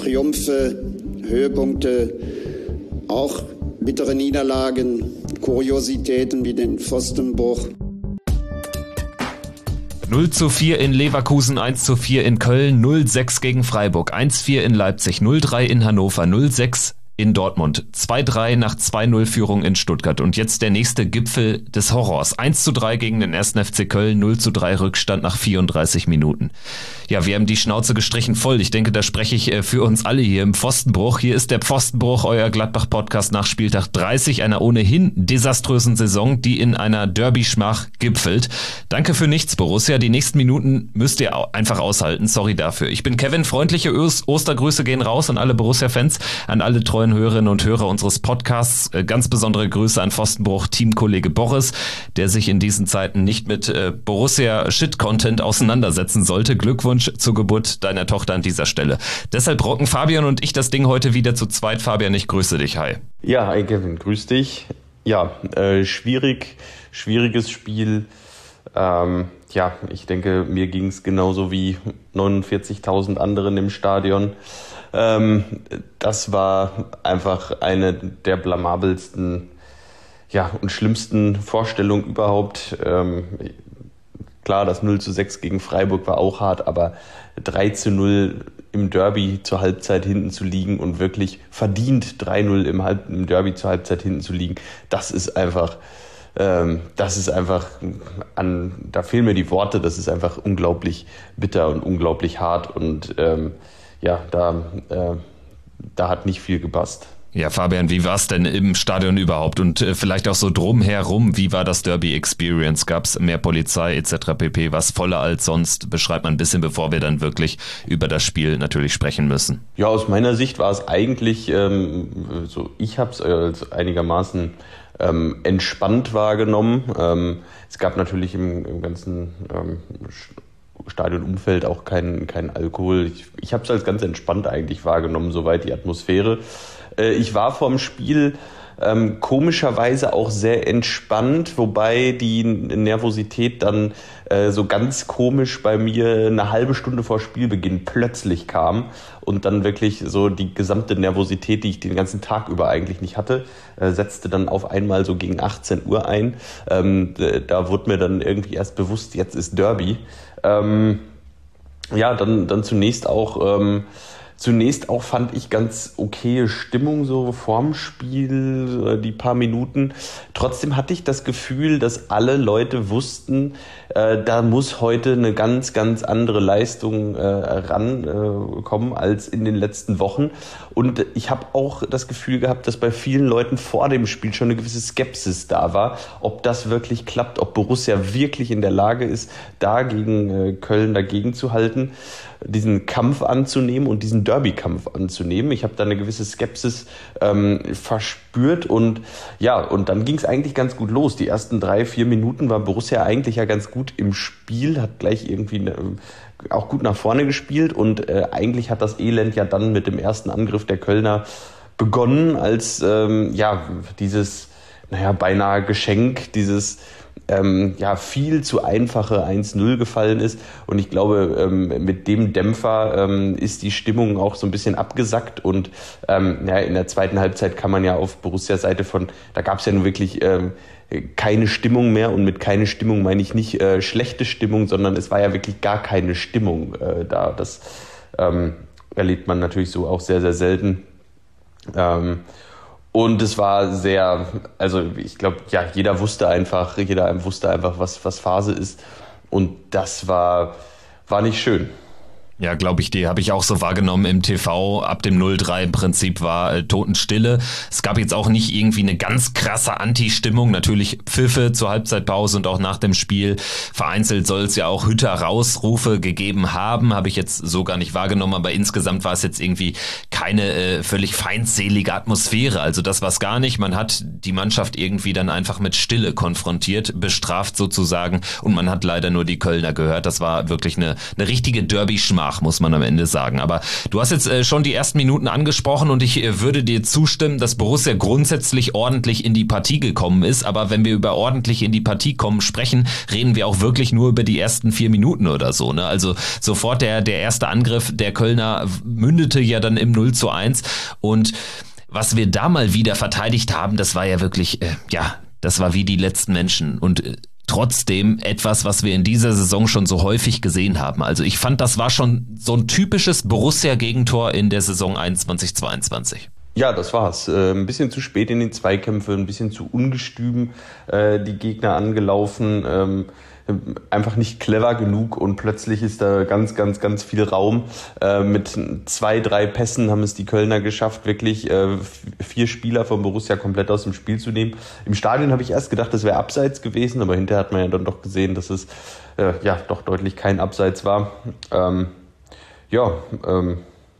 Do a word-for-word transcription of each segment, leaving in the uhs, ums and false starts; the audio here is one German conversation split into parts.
Triumphe, Höhepunkte, auch bittere Niederlagen, Kuriositäten wie den Pfostenbruch. null zu vier in Leverkusen, eins zu vier in Köln, null sechs gegen Freiburg, eins vier in Leipzig, null drei in Hannover, null sechs in Dortmund, zwei drei nach zwei null Führung in Stuttgart und jetzt der nächste Gipfel des Horrors. eins zu drei gegen den ersten F C Köln, null zu drei Rückstand nach vierunddreißig Minuten. Ja, wir haben die Schnauze gestrichen voll. Ich denke, da spreche ich für uns alle hier im Pfostenbruch. Hier ist der Pfostenbruch, euer Gladbach-Podcast nach Spieltag dreißig, einer ohnehin desaströsen Saison, die in einer Derby-Schmach gipfelt. Danke für nichts, Borussia. Die nächsten Minuten müsst ihr einfach aushalten. Sorry dafür. Ich bin Kevin. Freundliche Ostergrüße gehen raus an alle Borussia-Fans, an alle treuen Hörerinnen und Hörer unseres Podcasts. Ganz besondere Grüße an Pfostenbruch-Teamkollege Boris, der sich in diesen Zeiten nicht mit äh, Borussia-Shit-Content auseinandersetzen sollte. Glückwunsch zur Geburt deiner Tochter an dieser Stelle. Deshalb rocken Fabian und ich das Ding heute wieder zu zweit. Fabian, ich grüße dich. Hi. Ja, hi Kevin, grüß dich. Ja, äh, schwierig, schwieriges Spiel. Ähm, ja, ich denke, mir ging es genauso wie neunundvierzigtausend anderen im Stadion. Ähm, das war einfach eine der blamabelsten, ja, und schlimmsten Vorstellungen überhaupt. Ähm, klar, das null zu sechs gegen Freiburg war auch hart, aber drei zu null im Derby zur Halbzeit hinten zu liegen und wirklich verdient drei null im, Halb- im Derby zur Halbzeit hinten zu liegen, das ist einfach, ähm, das ist einfach, an, da fehlen mir die Worte, das ist einfach unglaublich bitter und unglaublich hart und ähm, ja, da, äh, da hat nicht viel gepasst. Ja, Fabian, wie war es denn im Stadion überhaupt und äh, vielleicht auch so drumherum? Wie war das Derby-Experience? Gab es mehr Polizei et cetera pp.? Was voller als sonst? Beschreibt mal ein bisschen, bevor wir dann wirklich über das Spiel natürlich sprechen müssen. Ja, aus meiner Sicht war es eigentlich, ähm, so ich habe es als einigermaßen ähm, entspannt wahrgenommen. Ähm, es gab natürlich im, im ganzen ähm, Stadionumfeld auch keinen kein Alkohol. Ich, ich habe es als ganz entspannt eigentlich wahrgenommen, soweit die Atmosphäre. Äh, ich war vorm Spiel ähm, komischerweise auch sehr entspannt, wobei die Nervosität dann äh, so ganz komisch bei mir eine halbe Stunde vor Spielbeginn plötzlich kam und dann wirklich so die gesamte Nervosität, die ich den ganzen Tag über eigentlich nicht hatte, äh, setzte dann auf einmal so gegen achtzehn Uhr ein. Ähm, da wurde mir dann irgendwie erst bewusst, jetzt ist Derby. Ähm, ja, dann, dann zunächst auch, ähm, zunächst auch fand ich ganz okaye Stimmung so vorm Spiel, die paar Minuten. Trotzdem hatte ich das Gefühl, dass alle Leute wussten, äh, da muss heute eine ganz, ganz andere Leistung äh, rankommen äh, als in den letzten Wochen. Und ich habe auch das Gefühl gehabt, dass bei vielen Leuten vor dem Spiel schon eine gewisse Skepsis da war, ob das wirklich klappt, ob Borussia wirklich in der Lage ist, da gegen äh, Köln dagegen zu halten, diesen Kampf anzunehmen und diesen Derby-Kampf anzunehmen. Ich habe da eine gewisse Skepsis ähm, verspürt und ja, und dann ging es eigentlich ganz gut los. Die ersten drei, vier Minuten war Borussia eigentlich ja ganz gut im Spiel, hat gleich irgendwie eine, auch gut nach vorne gespielt und äh, eigentlich hat das Elend ja dann mit dem ersten Angriff der Kölner begonnen, als ähm, ja dieses, naja, beinahe Geschenk, dieses Ähm, ja, viel zu einfache eins null gefallen ist. Und ich glaube, ähm, mit dem Dämpfer ähm, ist die Stimmung auch so ein bisschen abgesackt. Und ähm, ja, in der zweiten Halbzeit kann man ja auf Borussia-Seite von, da gab es ja nun wirklich ähm, keine Stimmung mehr. Und mit keine Stimmung meine ich nicht äh, schlechte Stimmung, sondern es war ja wirklich gar keine Stimmung äh, da. Das ähm, erlebt man natürlich so auch sehr, sehr selten. Ähm, Und es war sehr, also ich glaube, ja, jeder wusste einfach, jeder wusste einfach, was, was Phase ist. Und das war, war nicht schön. Ja, glaube ich dir, habe ich auch so wahrgenommen im T V. Ab dem null drei im Prinzip war äh, Totenstille. Es gab jetzt auch nicht irgendwie eine ganz krasse Anti-Stimmung. Natürlich Pfiffe zur Halbzeitpause und auch nach dem Spiel. Vereinzelt soll es ja auch Hütter-Rausrufe gegeben haben. Habe ich jetzt so gar nicht wahrgenommen. Aber insgesamt war es jetzt irgendwie keine äh, völlig feindselige Atmosphäre. Also das war es gar nicht. Man hat die Mannschaft irgendwie dann einfach mit Stille konfrontiert, bestraft sozusagen. Und man hat leider nur die Kölner gehört. Das war wirklich eine, eine richtige Derby-Schmach. schwach, muss man am Ende sagen. Aber du hast jetzt äh, schon die ersten Minuten angesprochen und ich äh, würde dir zustimmen, dass Borussia grundsätzlich ordentlich in die Partie gekommen ist. Aber wenn wir über ordentlich in die Partie kommen sprechen, reden wir auch wirklich nur über die ersten vier Minuten oder so. Ne? Also sofort der, der erste Angriff der Kölner mündete ja dann im null zu eins. Und was wir da mal wieder verteidigt haben, das war ja wirklich, äh, ja, das war wie die letzten Menschen. Und äh, trotzdem etwas, was wir in dieser Saison schon so häufig gesehen haben. Also ich fand, das war schon so ein typisches Borussia-Gegentor in der Saison einundzwanzig zweiundzwanzig. Ja, das war's. Äh, ein bisschen zu spät in den Zweikämpfe, ein bisschen zu ungestüm äh, die Gegner angelaufen, ähm, einfach nicht clever genug und plötzlich ist da ganz, ganz, ganz viel Raum. Äh, mit zwei, drei Pässen haben es die Kölner geschafft, wirklich äh, vier Spieler von Borussia komplett aus dem Spiel zu nehmen. Im Stadion habe ich erst gedacht, das wäre Abseits gewesen, aber hinterher hat man ja dann doch gesehen, dass es äh, ja doch deutlich kein Abseits war. Ähm, ja, ähm,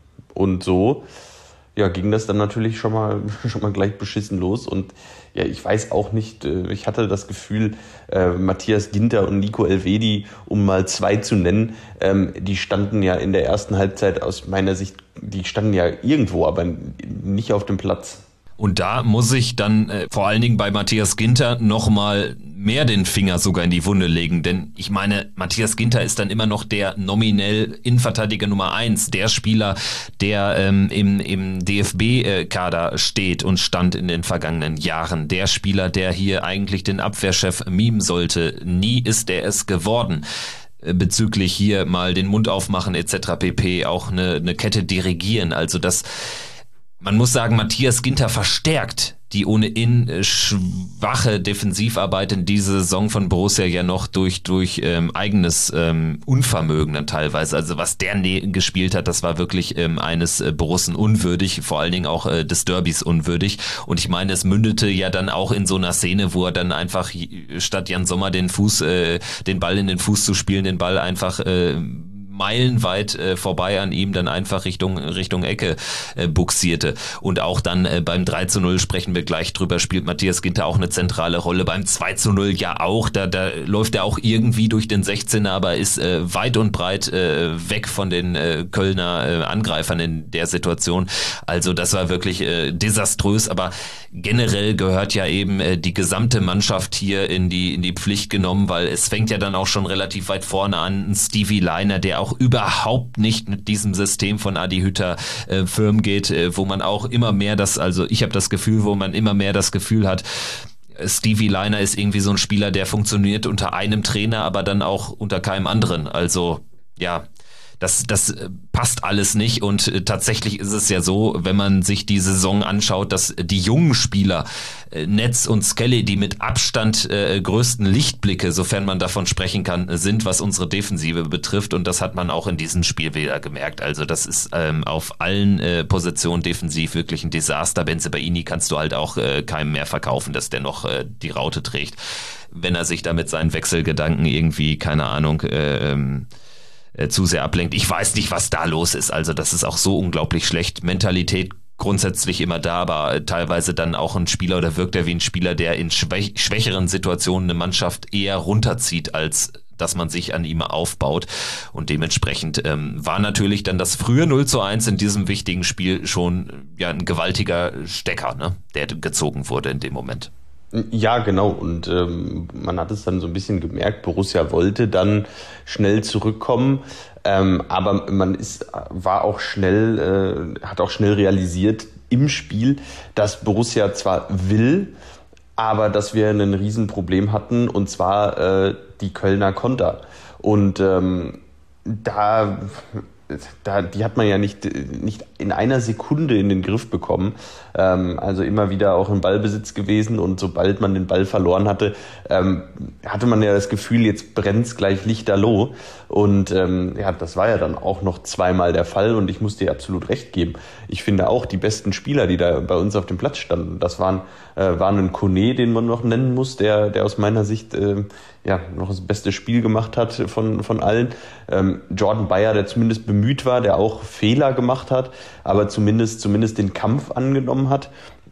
und so ja, ging das dann natürlich schon mal, schon mal gleich beschissen los. Und ja, ich weiß auch nicht, ich hatte das Gefühl, äh, Matthias Ginter und Nico Elvedi, um mal zwei zu nennen, ähm, die standen ja in der ersten Halbzeit aus meiner Sicht, die standen ja irgendwo, aber nicht auf dem Platz. Und da muss ich dann äh, vor allen Dingen bei Matthias Ginter nochmal mehr den Finger sogar in die Wunde legen. Denn ich meine, Matthias Ginter ist dann immer noch der nominell Innenverteidiger Nummer eins. Der Spieler, der ähm, im, im D F B-Kader steht und stand in den vergangenen Jahren. Der Spieler, der hier eigentlich den Abwehrchef mimen sollte. Nie ist er es geworden. Bezüglich hier mal den Mund aufmachen et cetera pp. Auch eine, eine Kette dirigieren. Also das... Man muss sagen, Matthias Ginter verstärkt die ohnehin schwache Defensivarbeit in dieser Saison von Borussia ja noch durch durch ähm, eigenes ähm, Unvermögen dann teilweise. Also was der ne- gespielt hat, das war wirklich ähm, eines äh, Borussen unwürdig, vor allen Dingen auch äh, des Derbys unwürdig. Und ich meine, es mündete ja dann auch in so einer Szene, wo er dann einfach statt Jan Sommer den Fuß, äh, den Ball in den Fuß zu spielen, den Ball einfach äh, meilenweit äh, vorbei an ihm dann einfach Richtung Richtung Ecke äh, buxierte. Und auch dann äh, beim drei zu null sprechen wir gleich drüber, spielt Matthias Ginter auch eine zentrale Rolle. Beim zwei zu null ja auch, da, da läuft er auch irgendwie durch den sechzehner, aber ist äh, weit und breit äh, weg von den äh, Kölner äh, Angreifern in der Situation. Also das war wirklich äh, desaströs, aber generell gehört ja eben äh, die gesamte Mannschaft hier in die in die Pflicht genommen, weil es fängt ja dann auch schon relativ weit vorne an. Ein Stevie Leiner, der auch überhaupt nicht mit diesem System von Adi Hütter äh, firm geht, äh, wo man auch immer mehr das, also ich habe das Gefühl, wo man immer mehr das Gefühl hat, Stevie Leiner ist irgendwie so ein Spieler, der funktioniert unter einem Trainer, aber dann auch unter keinem anderen. Also ja, das, das passt alles nicht und äh, tatsächlich ist es ja so, wenn man sich die Saison anschaut, dass die jungen Spieler, äh, Netz und Skelly, die mit Abstand äh, größten Lichtblicke, sofern man davon sprechen kann, sind, was unsere Defensive betrifft, und das hat man auch in diesem Spiel wieder gemerkt. Also das ist ähm, auf allen äh, Positionen defensiv wirklich ein Desaster. Bensebaini kannst du halt auch äh, keinem mehr verkaufen, dass der noch äh, die Raute trägt, wenn er sich da mit seinen Wechselgedanken irgendwie, keine Ahnung, äh, ähm, zu sehr ablenkt. Ich weiß nicht, was da los ist. Also das ist auch so unglaublich schlecht. Mentalität grundsätzlich immer da, aber teilweise dann auch ein Spieler oder wirkt er wie ein Spieler, der in schwäch- schwächeren Situationen eine Mannschaft eher runterzieht, als dass man sich an ihm aufbaut. Und dementsprechend ähm, war natürlich dann das frühe null zu eins in diesem wichtigen Spiel schon ja ein gewaltiger Stecker, ne, der gezogen wurde in dem Moment. Ja, genau. Und ähm, man hat es dann so ein bisschen gemerkt, Borussia wollte dann schnell zurückkommen, ähm, aber man ist, war auch schnell, äh, hat auch schnell realisiert im Spiel, dass Borussia zwar will, aber dass wir ein Riesenproblem hatten, und zwar äh, die Kölner Konter. Und ähm, da... Da, die hat man ja nicht, nicht in einer Sekunde in den Griff bekommen. Ähm, also immer wieder auch im Ballbesitz gewesen, und sobald man den Ball verloren hatte, ähm, hatte man ja das Gefühl, jetzt brennt's gleich lichterloh. Und ähm, ja, das war ja dann auch noch zweimal der Fall, und ich muss dir absolut recht geben. Ich finde auch, die besten Spieler, die da bei uns auf dem Platz standen, das waren, äh, waren ein Kone, den man noch nennen muss, der, der aus meiner Sicht äh, ja noch das beste Spiel gemacht hat von, von allen. Ähm, Jordan Bayer, der zumindest bemüht war, der auch Fehler gemacht hat, aber zumindest, zumindest den Kampf angenommen hat.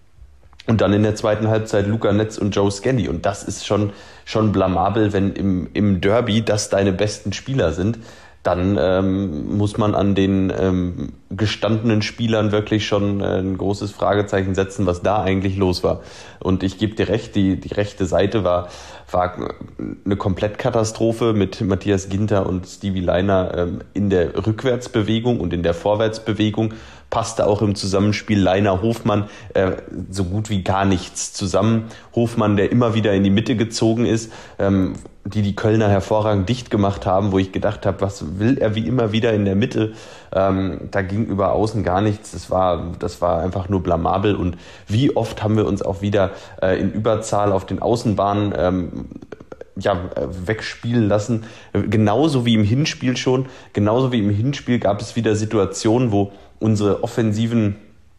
Und dann in der zweiten Halbzeit Luca Netz und Joe Skelly. Und das ist schon, schon blamabel, wenn im, im Derby das deine besten Spieler sind. dann ähm, muss man an den ähm, gestandenen Spielern wirklich schon äh, ein großes Fragezeichen setzen, was da eigentlich los war. Und ich gebe dir recht, die, die rechte Seite war, war eine Komplettkatastrophe mit Matthias Ginter und Stevie Lainer ähm, in der Rückwärtsbewegung und in der Vorwärtsbewegung. Passte auch im Zusammenspiel Lainer-Hofmann äh, so gut wie gar nichts zusammen. Hofmann, der immer wieder in die Mitte gezogen ist, ähm, die die Kölner hervorragend dicht gemacht haben, wo ich gedacht habe, was will er wie immer wieder in der Mitte? Ähm, da ging über außen gar nichts. Das war, das war einfach nur blamabel. Und wie oft haben wir uns auch wieder äh, in Überzahl auf den Außenbahnen ähm, ja, wegspielen lassen. Genauso wie im Hinspiel schon. Genauso wie im Hinspiel gab es wieder Situationen, wo unsere offensiven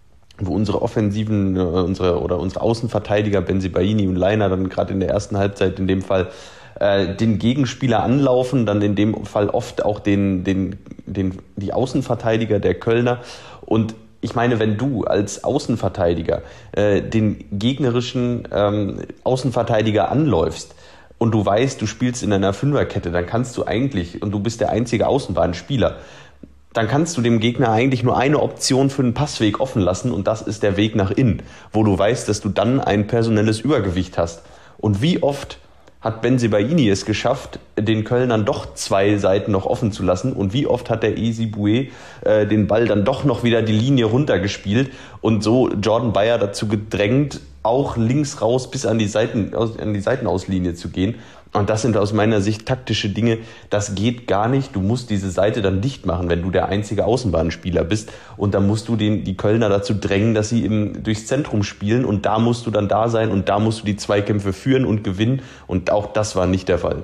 wo unsere Offensiven, äh, unsere oder unsere Außenverteidiger Bensebaini und Lainer dann gerade in der ersten Halbzeit in dem Fall äh, den Gegenspieler anlaufen, dann in dem Fall oft auch den, den, den, die Außenverteidiger der Kölner. Und ich meine, wenn du als Außenverteidiger äh, den gegnerischen ähm, Außenverteidiger anläufst und du weißt, du spielst in einer Fünferkette, dann kannst du eigentlich, und du bist der einzige Außenbahnspieler, dann kannst du dem Gegner eigentlich nur eine Option für einen Passweg offen lassen und das ist der Weg nach innen, wo du weißt, dass du dann ein personelles Übergewicht hast. Und wie oft hat Bensebaini es geschafft, den Kölnern doch zwei Seiten noch offen zu lassen und wie oft hat der Esi Boué äh, den Ball dann doch noch wieder die Linie runtergespielt und so Jordan Bayer dazu gedrängt, auch links raus bis an die Seiten, an die Seitenauslinie zu gehen. Und das sind aus meiner Sicht taktische Dinge, das geht gar nicht. Du musst diese Seite dann dicht machen, wenn du der einzige Außenbahnspieler bist. Und dann musst du den, die Kölner dazu drängen, dass sie im, durchs Zentrum spielen. Und da musst du dann da sein und da musst du die Zweikämpfe führen und gewinnen. Und auch das war nicht der Fall.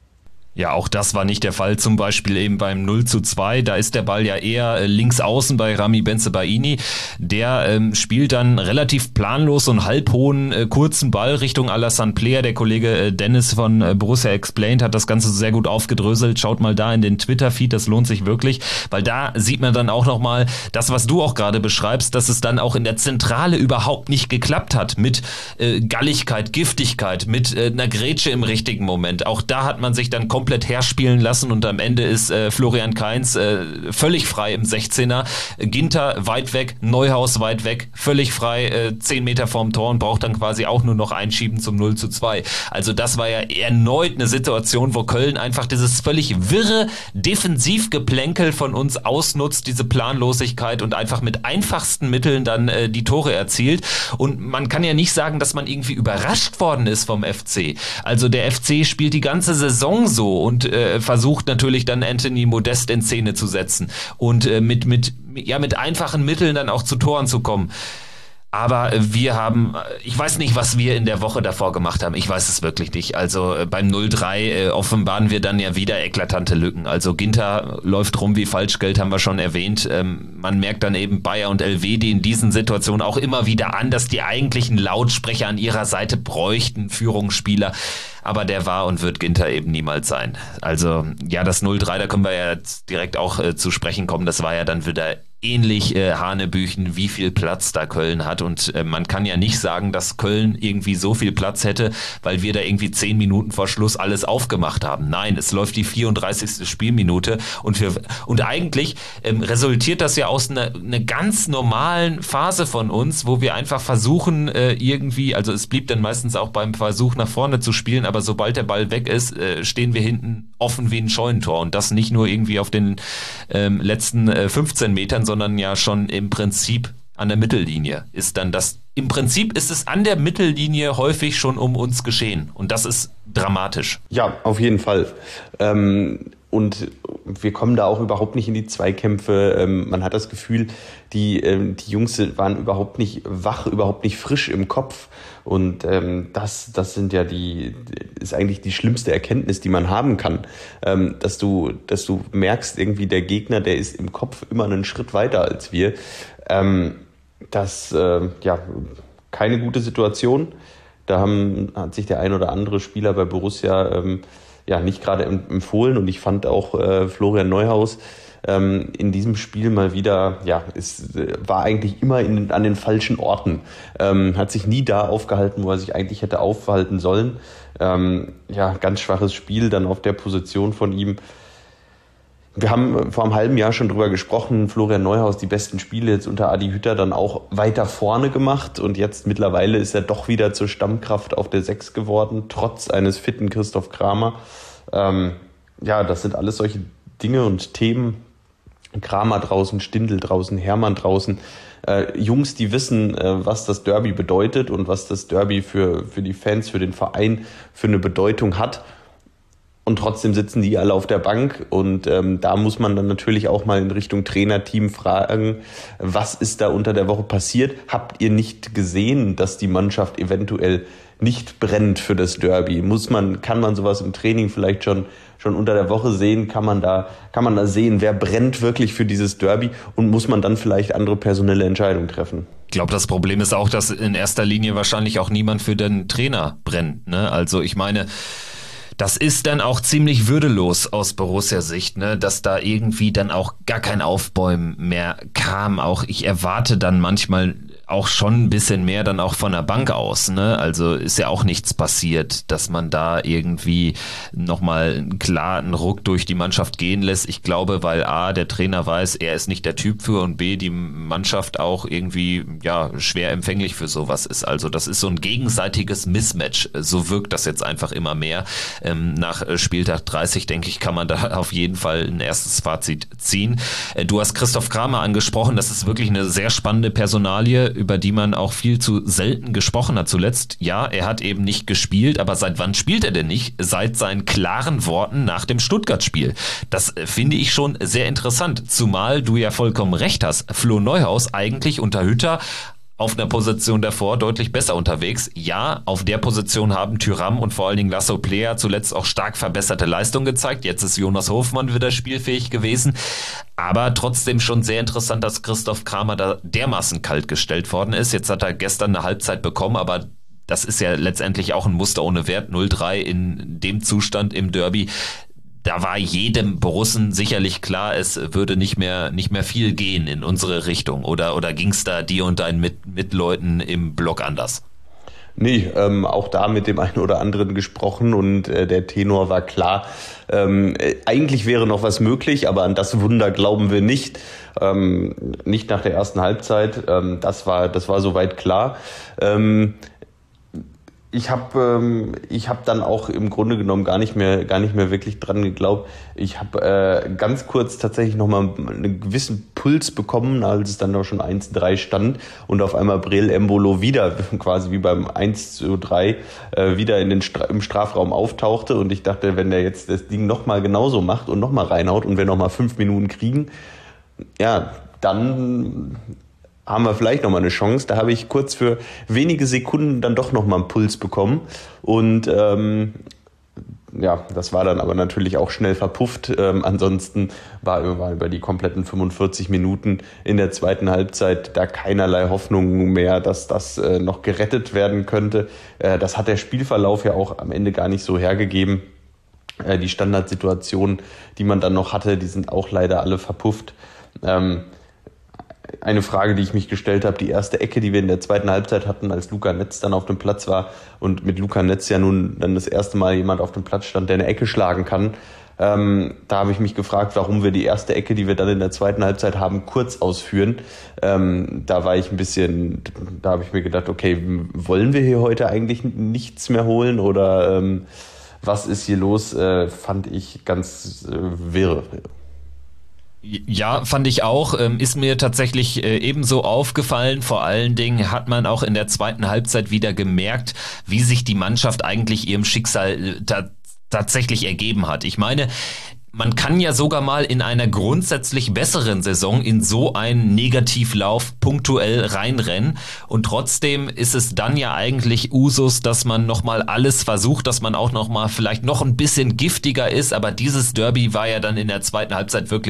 Ja, auch das war nicht der Fall, zum Beispiel eben beim null zu zwei, da ist der Ball ja eher äh, links außen bei Rami Bensebaini, der ähm, spielt dann relativ planlos so einen halbhohen, äh, kurzen Ball Richtung Alassane Player, der Kollege äh, Dennis von äh, Borussia Explained hat das Ganze sehr gut aufgedröselt, schaut mal da in den Twitter-Feed, das lohnt sich wirklich, weil da sieht man dann auch nochmal das, was du auch gerade beschreibst, dass es dann auch in der Zentrale überhaupt nicht geklappt hat mit äh, Galligkeit, Giftigkeit, mit äh, einer Grätsche im richtigen Moment, auch da hat man sich dann komplett komplett herspielen lassen und am Ende ist äh, Florian Kainz äh, völlig frei im sechzehner. Ginter weit weg, Neuhaus weit weg, völlig frei, äh, zehn Meter vorm Tor und braucht dann quasi auch nur noch einschieben zum null zu zwei. Also das war ja erneut eine Situation, wo Köln einfach dieses völlig wirre Defensivgeplänkel von uns ausnutzt, diese Planlosigkeit und einfach mit einfachsten Mitteln dann äh, die Tore erzielt. Und man kann ja nicht sagen, dass man irgendwie überrascht worden ist vom F C. Also der F C spielt die ganze Saison so und äh, versucht natürlich dann Anthony Modest in Szene zu setzen und äh, mit mit ja mit einfachen Mitteln dann auch zu Toren zu kommen. Aber wir haben, ich weiß nicht, was wir in der Woche davor gemacht haben. Ich weiß es wirklich nicht. Also beim null drei äh, offenbaren wir dann ja wieder eklatante Lücken. Also Ginter läuft rum wie Falschgeld, haben wir schon erwähnt. Ähm, man merkt dann eben Bayer und Elvedi in diesen Situationen auch immer wieder an, dass die eigentlichen Lautsprecher an ihrer Seite bräuchten, Führungsspieler. Aber der war und wird Ginter eben niemals sein. Also ja, das null drei, da können wir ja jetzt direkt auch äh, zu sprechen kommen. Das war ja dann wieder ähnlich äh, Hanebüchen, wie viel Platz da Köln hat. Und äh, man kann ja nicht sagen, dass Köln irgendwie so viel Platz hätte, weil wir da irgendwie zehn Minuten vor Schluss alles aufgemacht haben. Nein, es läuft die vierunddreißigste Spielminute und für und eigentlich ähm, resultiert das ja aus einer eine ganz normalen Phase von uns, wo wir einfach versuchen äh, irgendwie, also es blieb dann meistens auch beim Versuch nach vorne zu spielen, aber sobald der Ball weg ist, äh, stehen wir hinten offen wie ein Scheunentor und das nicht nur irgendwie auf den ähm, letzten äh, fünfzehn Metern, sondern ja schon im Prinzip an der Mittellinie ist dann das, im Prinzip ist es an der Mittellinie häufig schon um uns geschehen und das ist dramatisch. Ja, auf jeden Fall. Ähm, und wir kommen da auch überhaupt nicht in die Zweikämpfe. Ähm, man hat das Gefühl, die, ähm, die Jungs waren überhaupt nicht wach, überhaupt nicht frisch im Kopf. Und ähm, das, das sind ja die, ist eigentlich die schlimmste Erkenntnis, die man haben kann, ähm, dass du, dass du merkst, irgendwie der Gegner, der ist im Kopf immer einen Schritt weiter als wir. Ähm, das, äh, ja, keine gute Situation. Da haben, hat sich der ein oder andere Spieler bei Borussia ähm, ja nicht gerade empfohlen und ich fand auch äh, Florian Neuhaus ähm, in diesem Spiel mal wieder, ja, es war eigentlich immer in, an den falschen Orten, ähm, hat sich nie da aufgehalten, wo er sich eigentlich hätte aufhalten sollen. Ähm, ja, ganz schwaches Spiel dann auf der Position von ihm. Wir haben vor einem halben Jahr schon drüber gesprochen, Florian Neuhaus die besten Spiele jetzt unter Adi Hütter dann auch weiter vorne gemacht und jetzt mittlerweile ist er doch wieder zur Stammkraft auf der Sechs geworden, trotz eines fitten Christoph Kramer. Ähm, ja, das sind alles solche Dinge und Themen. Kramer draußen, Stindl draußen, Hermann draußen. Äh, Jungs, die wissen, äh, was das Derby bedeutet und was das Derby für, für die Fans, für den Verein für eine Bedeutung hat. Und trotzdem sitzen die alle auf der Bank und ähm, da muss man dann natürlich auch mal in Richtung Trainerteam fragen, was ist da unter der Woche passiert? Habt ihr nicht gesehen, dass die Mannschaft eventuell nicht brennt für das Derby? Muss man, kann man sowas im Training vielleicht schon schon unter der Woche sehen? Kann man da kann man da sehen, wer brennt wirklich für dieses Derby und muss man dann vielleicht andere personelle Entscheidungen treffen? Ich glaube, das Problem ist auch, dass in erster Linie wahrscheinlich auch niemand für den Trainer brennt, ne? Also ich meine, das ist dann auch ziemlich würdelos aus Borussia-Sicht, ne, dass da irgendwie dann auch gar kein Aufbäumen mehr kam. Auch ich erwarte dann manchmal auch schon ein bisschen mehr dann auch von der Bank aus, ne? Also ist ja auch nichts passiert, dass man da irgendwie nochmal klar einen Ruck durch die Mannschaft gehen lässt. Ich glaube, weil A, der Trainer weiß, er ist nicht der Typ für und B, die Mannschaft auch irgendwie ja schwer empfänglich für sowas ist. Also das ist so ein gegenseitiges Mismatch. So wirkt das jetzt einfach immer mehr. Ähm, nach Spieltag dreißig, denke ich, kann man da auf jeden Fall ein erstes Fazit ziehen. Äh, du hast Christoph Kramer angesprochen. Das ist wirklich eine sehr spannende Personalie, über die man auch viel zu selten gesprochen hat zuletzt. Ja, er hat eben nicht gespielt, aber seit wann spielt er denn nicht? Seit seinen klaren Worten nach dem Stuttgart-Spiel. Das finde ich schon sehr interessant, zumal du ja vollkommen recht hast. Flo Neuhaus eigentlich unter Hütter auf einer Position davor deutlich besser unterwegs. Ja, auf der Position haben Thuram und vor allen Dingen Lasso Plea zuletzt auch stark verbesserte Leistung gezeigt. Jetzt ist Jonas Hofmann wieder spielfähig gewesen. Aber trotzdem schon sehr interessant, dass Christoph Kramer da dermaßen kalt gestellt worden ist. Jetzt hat er gestern eine Halbzeit bekommen, aber das ist ja letztendlich auch ein Muster ohne Wert. null drei in dem Zustand im Derby. Da war jedem Borussen sicherlich klar, es würde nicht mehr nicht mehr viel gehen in unsere Richtung. Oder oder ging es da dir und deinen Mit Mitleuten im Block anders? Nee, ähm, auch da mit dem einen oder anderen gesprochen und äh, der Tenor war klar. Ähm, äh, eigentlich wäre noch was möglich, aber an das Wunder glauben wir nicht. Ähm, nicht nach der ersten Halbzeit. Ähm, das war das war soweit klar. Ähm, Ich habe ähm, ich hab dann auch im Grunde genommen gar nicht mehr gar nicht mehr wirklich dran geglaubt. Ich habe äh, ganz kurz tatsächlich nochmal einen gewissen Puls bekommen, als es dann noch schon eins zu drei stand und auf einmal Breel Embolo wieder quasi wie beim eins zu drei äh, wieder in den Stra- im Strafraum auftauchte und ich dachte, wenn der jetzt das Ding nochmal genauso macht und nochmal reinhaut und wir nochmal fünf Minuten kriegen, ja, dann haben wir vielleicht nochmal eine Chance. Da habe ich kurz für wenige Sekunden dann doch nochmal einen Puls bekommen. Und ähm, ja, das war dann aber natürlich auch schnell verpufft. Ähm, ansonsten war über, über die kompletten fünfundvierzig Minuten in der zweiten Halbzeit da keinerlei Hoffnung mehr, dass das äh, noch gerettet werden könnte. Äh, das hat der Spielverlauf ja auch am Ende gar nicht so hergegeben. Äh, die Standardsituationen, die man dann noch hatte, die sind auch leider alle verpufft. Ähm, Eine Frage, die ich mich gestellt habe, die erste Ecke, die wir in der zweiten Halbzeit hatten, als Luca Netz dann auf dem Platz war und mit Luca Netz ja nun dann das erste Mal jemand auf dem Platz stand, der eine Ecke schlagen kann. Ähm, da habe ich mich gefragt, warum wir die erste Ecke, die wir dann in der zweiten Halbzeit haben, kurz ausführen. Ähm, da war ich ein bisschen, da habe ich mir gedacht, okay, wollen wir hier heute eigentlich nichts mehr holen oder ähm, was ist hier los? Äh, fand ich ganz äh, wirr. Ja, fand ich auch. Ist mir tatsächlich ebenso aufgefallen. Vor allen Dingen hat man auch in der zweiten Halbzeit wieder gemerkt, wie sich die Mannschaft eigentlich ihrem Schicksal ta- tatsächlich ergeben hat. Ich meine, man kann ja sogar mal in einer grundsätzlich besseren Saison in so einen Negativlauf punktuell reinrennen und trotzdem ist es dann ja eigentlich Usus, dass man nochmal alles versucht, dass man auch nochmal vielleicht noch ein bisschen giftiger ist, aber dieses Derby war ja dann in der zweiten Halbzeit wirklich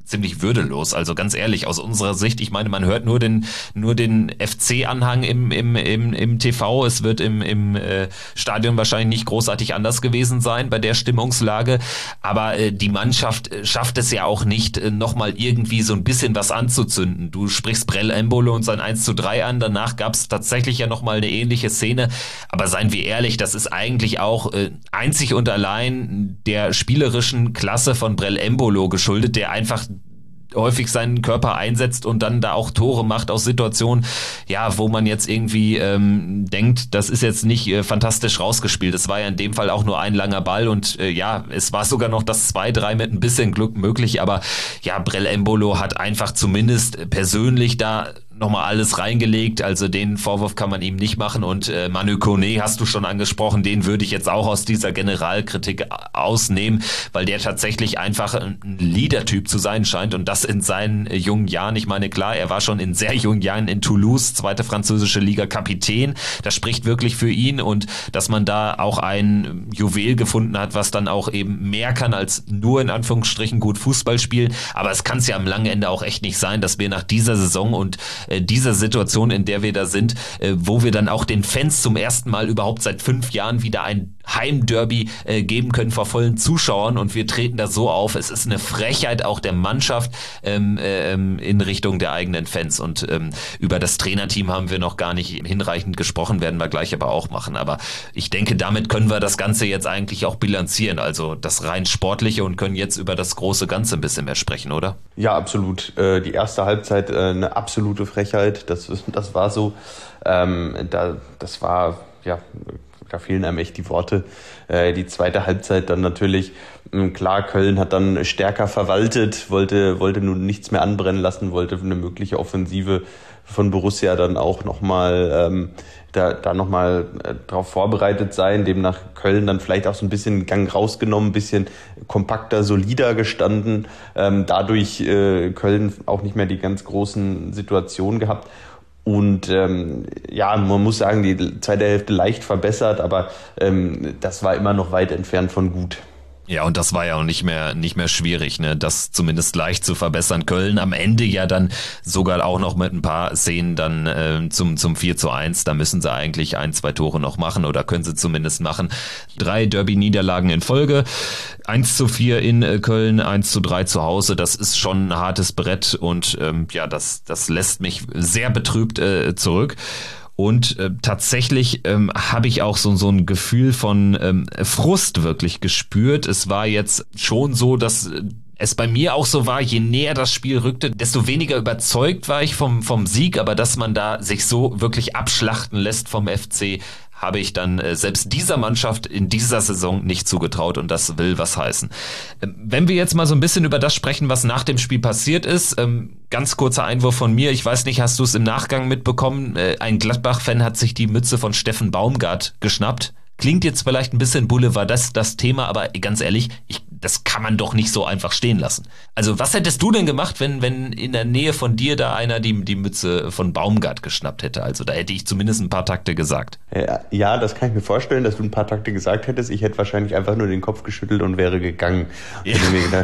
ziemlich würdelos. Also ganz ehrlich, aus unserer Sicht, ich meine, man hört nur den nur den F C-Anhang im im im im T V. Es wird im im äh, Stadion wahrscheinlich nicht großartig anders gewesen sein bei der Stimmungslage. Aber äh, die Mannschaft äh, schafft es ja auch nicht, äh, nochmal irgendwie so ein bisschen was anzuzünden. Du sprichst Brel Embolo und sein eins zu drei an. Danach gab es tatsächlich ja nochmal eine ähnliche Szene. Aber seien wir ehrlich, das ist eigentlich auch äh, einzig und allein der spielerischen Klasse von Brel Embolo geschuldet, der einfach häufig seinen Körper einsetzt und dann da auch Tore macht aus Situationen, ja, wo man jetzt irgendwie ähm, denkt, das ist jetzt nicht äh, fantastisch rausgespielt. Es war ja in dem Fall auch nur ein langer Ball und äh, ja, es war sogar noch das zwei drei mit ein bisschen Glück möglich, aber ja, Brel Embolo hat einfach zumindest persönlich da nochmal alles reingelegt, also den Vorwurf kann man ihm nicht machen und äh, Manu Kone hast du schon angesprochen, den würde ich jetzt auch aus dieser Generalkritik ausnehmen, weil der tatsächlich einfach ein Leader-Typ zu sein scheint und das in seinen äh, jungen Jahren. Ich meine, klar, er war schon in sehr jungen Jahren in Toulouse, zweite französische Liga, Kapitän, das spricht wirklich für ihn und dass man da auch ein Juwel gefunden hat, was dann auch eben mehr kann als nur in Anführungsstrichen gut Fußball spielen, aber es kann es ja am langen Ende auch echt nicht sein, dass wir nach dieser Saison und dieser Situation, in der wir da sind, wo wir dann auch den Fans zum ersten Mal überhaupt seit fünf Jahren wieder ein Heimderby äh, geben können vor vollen Zuschauern und wir treten da so auf. Es ist eine Frechheit auch der Mannschaft ähm, ähm, in Richtung der eigenen Fans und ähm, über das Trainerteam haben wir noch gar nicht hinreichend gesprochen, werden wir gleich aber auch machen. Aber ich denke, damit können wir das Ganze jetzt eigentlich auch bilanzieren, also das rein Sportliche und können jetzt über das große Ganze ein bisschen mehr sprechen, oder? Ja, absolut. Äh, die erste Halbzeit äh, eine absolute Frechheit, das, das war so. Ähm, da, das war, ja... Da fehlen einem echt die Worte. Äh, die zweite Halbzeit dann natürlich, mh, klar, Köln hat dann stärker verwaltet, wollte, wollte nun nichts mehr anbrennen lassen, wollte eine mögliche Offensive von Borussia dann auch nochmal ähm, da, da nochmal äh, drauf vorbereitet sein, demnach Köln dann vielleicht auch so ein bisschen Gang rausgenommen, ein bisschen kompakter, solider gestanden, ähm, dadurch äh, Köln auch nicht mehr die ganz großen Situationen gehabt. Und ähm, ja, man muss sagen, die zweite Hälfte leicht verbessert, aber ähm, das war immer noch weit entfernt von gut. Ja, und das war ja auch nicht mehr nicht mehr schwierig, ne, das zumindest leicht zu verbessern. Köln am Ende ja dann sogar auch noch mit ein paar Szenen dann äh, zum zum vier zu eins, da müssen sie eigentlich ein, zwei Tore noch machen oder können sie zumindest machen. Drei Derby-Niederlagen in Folge, eins zu vier in äh, Köln, eins zu drei zu Hause, das ist schon ein hartes Brett und ähm, ja, das das lässt mich sehr betrübt äh, zurück. Und äh, tatsächlich ähm, habe ich auch so, so ein Gefühl von ähm, Frust wirklich gespürt. Es war jetzt schon so, dass äh, es bei mir auch so war, je näher das Spiel rückte, desto weniger überzeugt war ich vom, vom Sieg. Aber dass man da sich so wirklich abschlachten lässt vom F C, habe ich dann äh, selbst dieser Mannschaft in dieser Saison nicht zugetraut und das will was heißen. Ähm, wenn wir jetzt mal so ein bisschen über das sprechen, was nach dem Spiel passiert ist, ähm, ganz kurzer Einwurf von mir, ich weiß nicht, hast du es im Nachgang mitbekommen, äh, ein Gladbach-Fan hat sich die Mütze von Steffen Baumgart geschnappt. Klingt jetzt vielleicht ein bisschen Boulevard, das, das Thema, aber ganz ehrlich, ich, das kann man doch nicht so einfach stehen lassen. Also was hättest du denn gemacht, wenn, wenn in der Nähe von dir da einer die, die Mütze von Baumgart geschnappt hätte? Also da hätte ich zumindest ein paar Takte gesagt. Ja, das kann ich mir vorstellen, dass du ein paar Takte gesagt hättest. Ich hätte wahrscheinlich einfach nur den Kopf geschüttelt und wäre gegangen. Ja.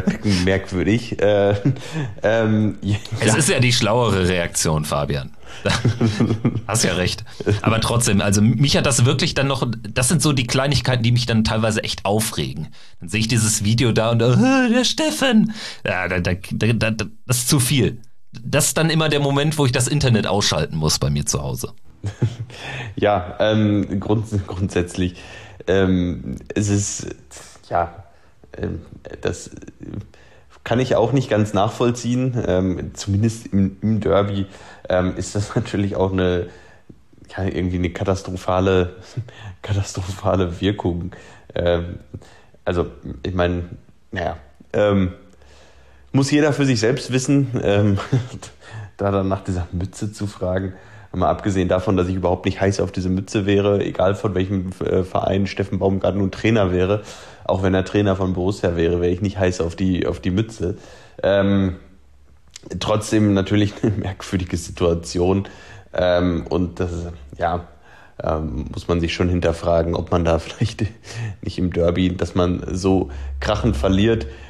Merkwürdig. Äh, ähm, ja. Es ist ja die schlauere Reaktion, Fabian. Hast ja recht. Aber trotzdem, also mich hat das wirklich dann noch, das sind so die Kleinigkeiten, die mich dann teilweise echt aufregen. Dann sehe ich dieses Video da und, oh, der Steffen, ja, da, da, da, das ist zu viel. Das ist dann immer der Moment, wo ich das Internet ausschalten muss bei mir zu Hause. Ja, ähm, grund, grundsätzlich, ähm, es ist, ja, ähm, das kann ich auch nicht ganz nachvollziehen, ähm, zumindest im, im Derby ähm, ist das natürlich auch eine, ja, irgendwie eine katastrophale, katastrophale Wirkung. Ähm, also ich meine, naja, ähm, muss jeder für sich selbst wissen, ähm, da dann nach dieser Mütze zu fragen. Mal abgesehen davon, dass ich überhaupt nicht heiß auf diese Mütze wäre, egal von welchem äh, Verein Steffen Baumgart nun Trainer wäre, auch wenn er Trainer von Borussia wäre, wäre ich nicht heiß auf die auf die Mütze. Ähm, trotzdem natürlich eine merkwürdige Situation ähm, und das ja ähm, muss man sich schon hinterfragen, ob man da vielleicht nicht im Derby, dass man so krachend verliert,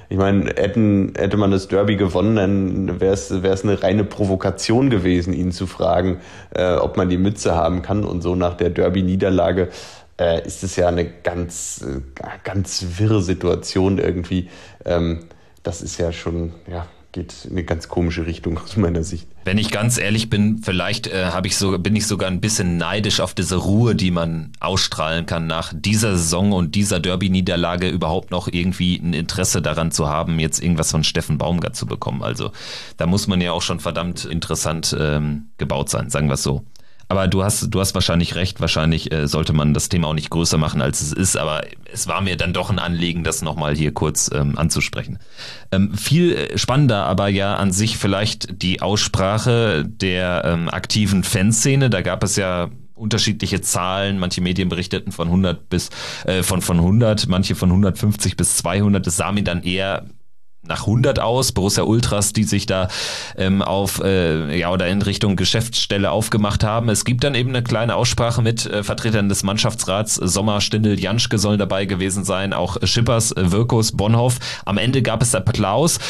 Ich meine, hätten, hätte man das Derby gewonnen, dann wäre es wäre es eine reine Provokation gewesen, ihn zu fragen, äh, ob man die Mütze haben kann. Und so nach der Derby-Niederlage äh, ist es ja eine ganz, äh, ganz wirre Situation irgendwie. Ähm, das ist ja schon, ja, geht in eine ganz komische Richtung aus meiner Sicht. Wenn ich ganz ehrlich bin, vielleicht äh, habe ich so, bin ich sogar ein bisschen neidisch auf diese Ruhe, die man ausstrahlen kann, nach dieser Saison und dieser Derby-Niederlage überhaupt noch irgendwie ein Interesse daran zu haben, jetzt irgendwas von Steffen Baumgart zu bekommen. Also da muss man ja auch schon verdammt interessant ähm, gebaut sein, sagen wir es so. Aber du hast, du hast wahrscheinlich recht, wahrscheinlich äh, sollte man das Thema auch nicht größer machen, als es ist, aber es war mir dann doch ein Anliegen, das nochmal hier kurz ähm, anzusprechen. Ähm, viel spannender aber ja an sich vielleicht die Aussprache der ähm, aktiven Fanszene, da gab es ja unterschiedliche Zahlen, manche Medien berichteten von hundert bis, äh, von, von hundert, manche von hundertfünfzig bis zweihundert, das sah mir dann eher nach hundert aus, Borussia Ultras, die sich da ähm, auf äh, ja oder in Richtung Geschäftsstelle aufgemacht haben. Es gibt dann eben eine kleine Aussprache mit äh, Vertretern des Mannschaftsrats. Sommer, Stindl, Janschke sollen dabei gewesen sein, auch Schippers, äh, Wirkus, Bonhoff. Am Ende gab es Applaus.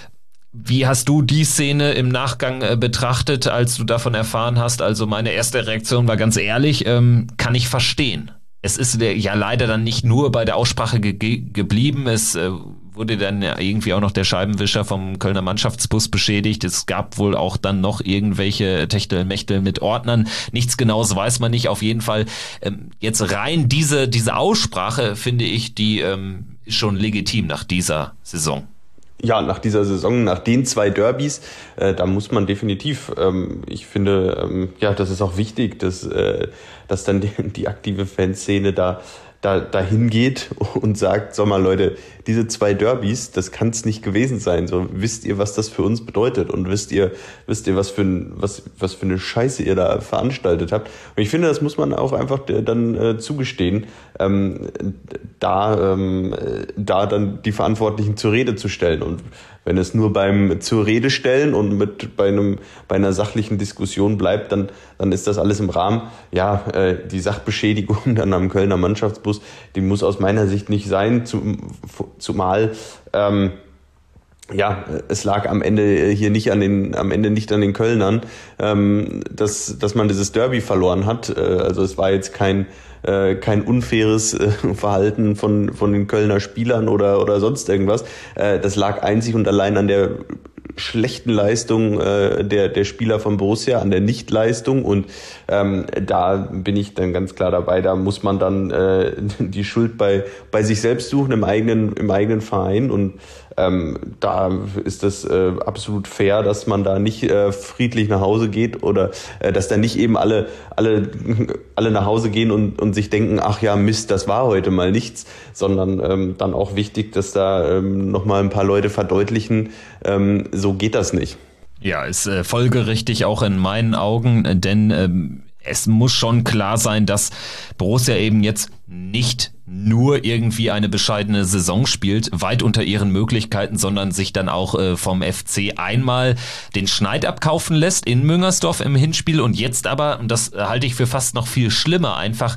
Wie hast du die Szene im Nachgang äh, betrachtet, als du davon erfahren hast? Also meine erste Reaktion war ganz ehrlich, ähm, kann ich verstehen. Es ist ja leider dann nicht nur bei der Aussprache ge- geblieben, es äh, wurde dann ja irgendwie auch noch der Scheibenwischer vom Kölner Mannschaftsbus beschädigt. Es gab wohl auch dann noch irgendwelche Techtelmechtel mit Ordnern. Nichts Genaues weiß man nicht. Auf jeden Fall ähm, jetzt rein diese diese Aussprache, finde ich, die ähm, ist schon legitim nach dieser Saison. Ja, nach dieser Saison, nach den zwei Derbys, äh, da muss man definitiv, ähm, ich finde, ähm, ja, das ist auch wichtig, dass, äh, dass dann die, die aktive Fanszene da da dahin geht und sagt, sag mal Leute, diese zwei Derbys, das kann es nicht gewesen sein. So, wisst ihr, was das für uns bedeutet und wisst ihr, wisst ihr, was für ein, was was für eine Scheiße ihr da veranstaltet habt. Und ich finde, das muss man auch einfach dann äh, zugestehen, ähm, da ähm, da dann die Verantwortlichen zur Rede zu stellen. Und wenn es nur beim zur Rede stellen und mit bei einem bei einer sachlichen Diskussion bleibt, dann dann ist das alles im Rahmen. Ja, äh, die Sachbeschädigung dann am Kölner Mannschaftsbus, die muss aus meiner Sicht nicht sein, zum, zumal ähm, ja, es lag am Ende hier nicht an den, am Ende nicht an den Kölnern, ähm, dass dass man dieses Derby verloren hat. Äh, also es war jetzt kein Äh, kein unfaires äh, Verhalten von von den Kölner Spielern oder oder sonst irgendwas. Äh, das lag einzig und allein an der schlechten Leistung äh, der der Spieler von Borussia, an der Nichtleistung, und ähm, da bin ich dann ganz klar dabei. Da muss man dann äh, die Schuld bei bei sich selbst suchen, im eigenen im eigenen Verein, und ähm, da ist es äh, absolut fair, dass man da nicht äh, friedlich nach Hause geht, oder äh, dass da nicht eben alle alle alle nach Hause gehen und und sich denken, ach ja, Mist, das war heute mal nichts, sondern ähm, dann auch wichtig, dass da ähm, nochmal ein paar Leute verdeutlichen, ähm, so geht das nicht. Ja, ist äh, folgerichtig auch in meinen Augen, äh, denn ähm, es muss schon klar sein, dass Borussia eben jetzt nicht nur irgendwie eine bescheidene Saison spielt, weit unter ihren Möglichkeiten, sondern sich dann auch äh, vom F C einmal den Schneid abkaufen lässt in Müngersdorf im Hinspiel, und jetzt aber, und das halte ich für fast noch viel schlimmer, einfach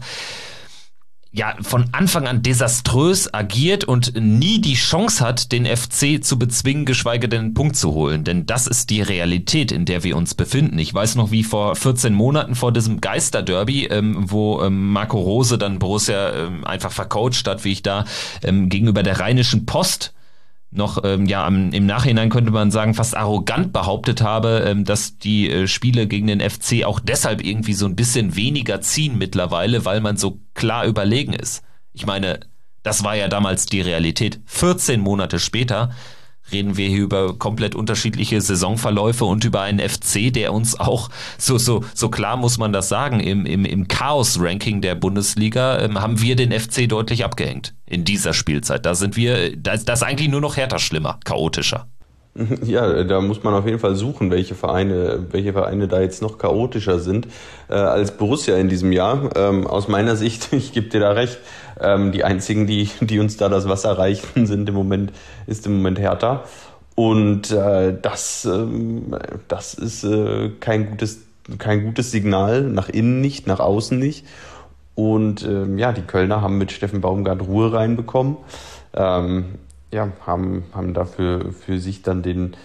ja von Anfang an desaströs agiert und nie die Chance hat, den F C zu bezwingen, geschweige denn einen Punkt zu holen. Denn das ist die Realität, in der wir uns befinden. Ich weiß noch, wie vor vierzehn Monaten vor diesem Geisterderby, ähm, wo ähm, Marco Rose dann Borussia ähm, einfach vercoacht hat, wie ich da ähm, gegenüber der Rheinischen Post noch ähm, ja am, im Nachhinein könnte man sagen, fast arrogant behauptet habe, ähm, dass die äh, Spiele gegen den F C auch deshalb irgendwie so ein bisschen weniger ziehen mittlerweile, weil man so klar überlegen ist. Ich meine, das war ja damals die Realität. vierzehn Monate später reden wir hier über komplett unterschiedliche Saisonverläufe und über einen F C, der uns auch, so so so klar muss man das sagen, im im im Chaos-Ranking der Bundesliga ähm, haben wir den F C deutlich abgehängt in dieser Spielzeit. Da sind wir, das, das ist eigentlich nur noch härter schlimmer, chaotischer. Ja, da muss man auf jeden Fall suchen, welche Vereine, welche Vereine da jetzt noch chaotischer sind äh, als Borussia in diesem Jahr. Ähm, aus meiner Sicht, ich gebe dir da recht, ähm, die einzigen, die die uns da das Wasser reichen, sind im Moment ist im Moment Hertha, und äh, das ähm, das ist äh, kein gutes kein gutes Signal, nach innen nicht, nach außen nicht. Und ähm, ja, die Kölner haben mit Steffen Baumgart Ruhe reinbekommen. Ähm, ja, haben, haben dafür für sich dann den,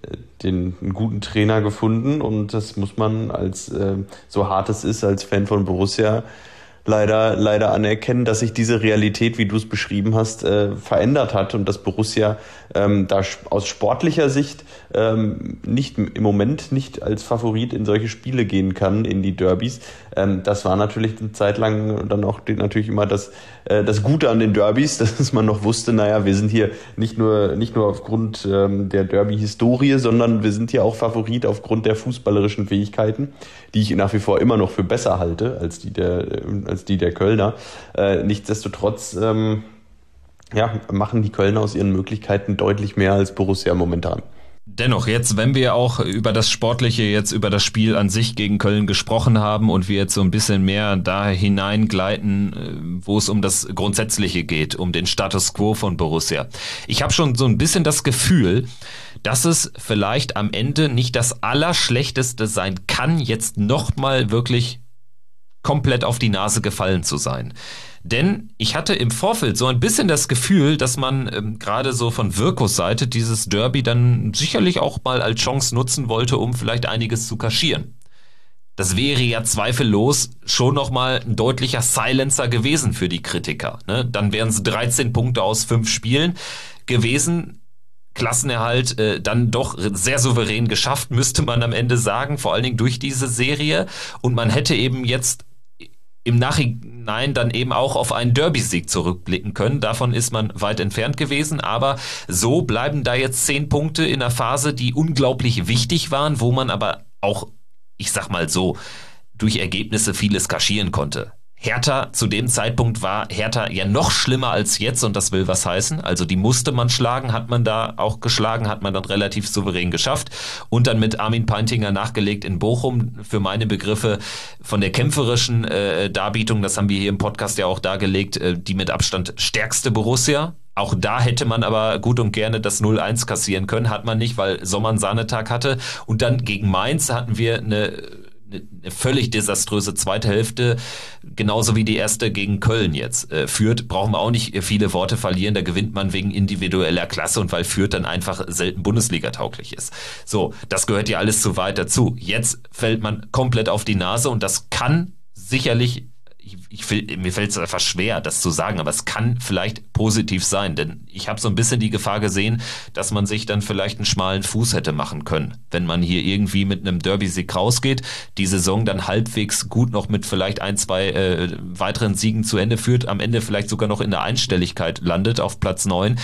den einen guten Trainer gefunden und das muss man als, äh, so hart es ist, als Fan von Borussia leider leider anerkennen, dass sich diese Realität, wie du es beschrieben hast, äh, verändert hat und dass Borussia ähm, da aus sportlicher Sicht ähm, nicht im Moment nicht als Favorit in solche Spiele gehen kann, in die Derbys. Ähm, das war natürlich eine Zeit lang dann auch die, natürlich immer das äh, das Gute an den Derbys, dass man noch wusste, naja, wir sind hier nicht nur nicht nur aufgrund ähm, der Derby-Historie, sondern wir sind hier auch Favorit aufgrund der fußballerischen Fähigkeiten, die ich nach wie vor immer noch für besser halte als die der als die der Kölner. Äh, nichtsdestotrotz ähm, ja, machen die Kölner aus ihren Möglichkeiten deutlich mehr als Borussia momentan. Dennoch, jetzt, wenn wir auch über das Sportliche, jetzt über das Spiel an sich gegen Köln gesprochen haben und wir jetzt so ein bisschen mehr da hineingleiten, wo es um das Grundsätzliche geht, um den Status Quo von Borussia. Ich habe schon so ein bisschen das Gefühl, dass es vielleicht am Ende nicht das Allerschlechteste sein kann, jetzt nochmal wirklich komplett auf die Nase gefallen zu sein. Denn ich hatte im Vorfeld so ein bisschen das Gefühl, dass man ähm, gerade so von Wirkos Seite dieses Derby dann sicherlich auch mal als Chance nutzen wollte, um vielleicht einiges zu kaschieren. Das wäre ja zweifellos schon nochmal ein deutlicher Silencer gewesen für die Kritiker. Ne? Dann wären es dreizehn Punkte aus fünf Spielen gewesen. Klassenerhalt äh, dann doch sehr souverän geschafft, müsste man am Ende sagen, vor allen Dingen durch diese Serie. Und man hätte eben jetzt im Nachhinein dann eben auch auf einen Derby-Sieg zurückblicken können. Davon ist man weit entfernt gewesen, aber so bleiben da jetzt zehn Punkte in einer Phase, die unglaublich wichtig waren, wo man aber auch, ich sag mal so, durch Ergebnisse vieles kaschieren konnte. Hertha, zu dem Zeitpunkt war Hertha ja noch schlimmer als jetzt und das will was heißen. Also die musste man schlagen, hat man da auch geschlagen, hat man dann relativ souverän geschafft und dann mit Armin Peintinger nachgelegt in Bochum, für meine Begriffe von der kämpferischen äh, Darbietung, das haben wir hier im Podcast ja auch dargelegt, äh, die mit Abstand stärkste Borussia. Auch da hätte man aber gut und gerne das null eins kassieren können, hat man nicht, weil Sommer einen Sahnetag hatte und dann gegen Mainz hatten wir eine eine völlig desaströse zweite Hälfte, genauso wie die erste gegen Köln jetzt. Äh, Fürth brauchen wir auch nicht viele Worte verlieren, da gewinnt man wegen individueller Klasse und weil Fürth dann einfach selten Bundesliga-tauglich ist. So, das gehört ja alles zu weit dazu. Jetzt fällt man komplett auf die Nase und das kann sicherlich, ich, ich will, mir fällt es einfach schwer, das zu sagen, aber es kann vielleicht positiv sein, denn ich habe so ein bisschen die Gefahr gesehen, dass man sich dann vielleicht einen schmalen Fuß hätte machen können, wenn man hier irgendwie mit einem Derby-Sieg rausgeht, die Saison dann halbwegs gut noch mit vielleicht ein, zwei äh, weiteren Siegen zu Ende führt, am Ende vielleicht sogar noch in der Einstelligkeit landet auf Platz neun.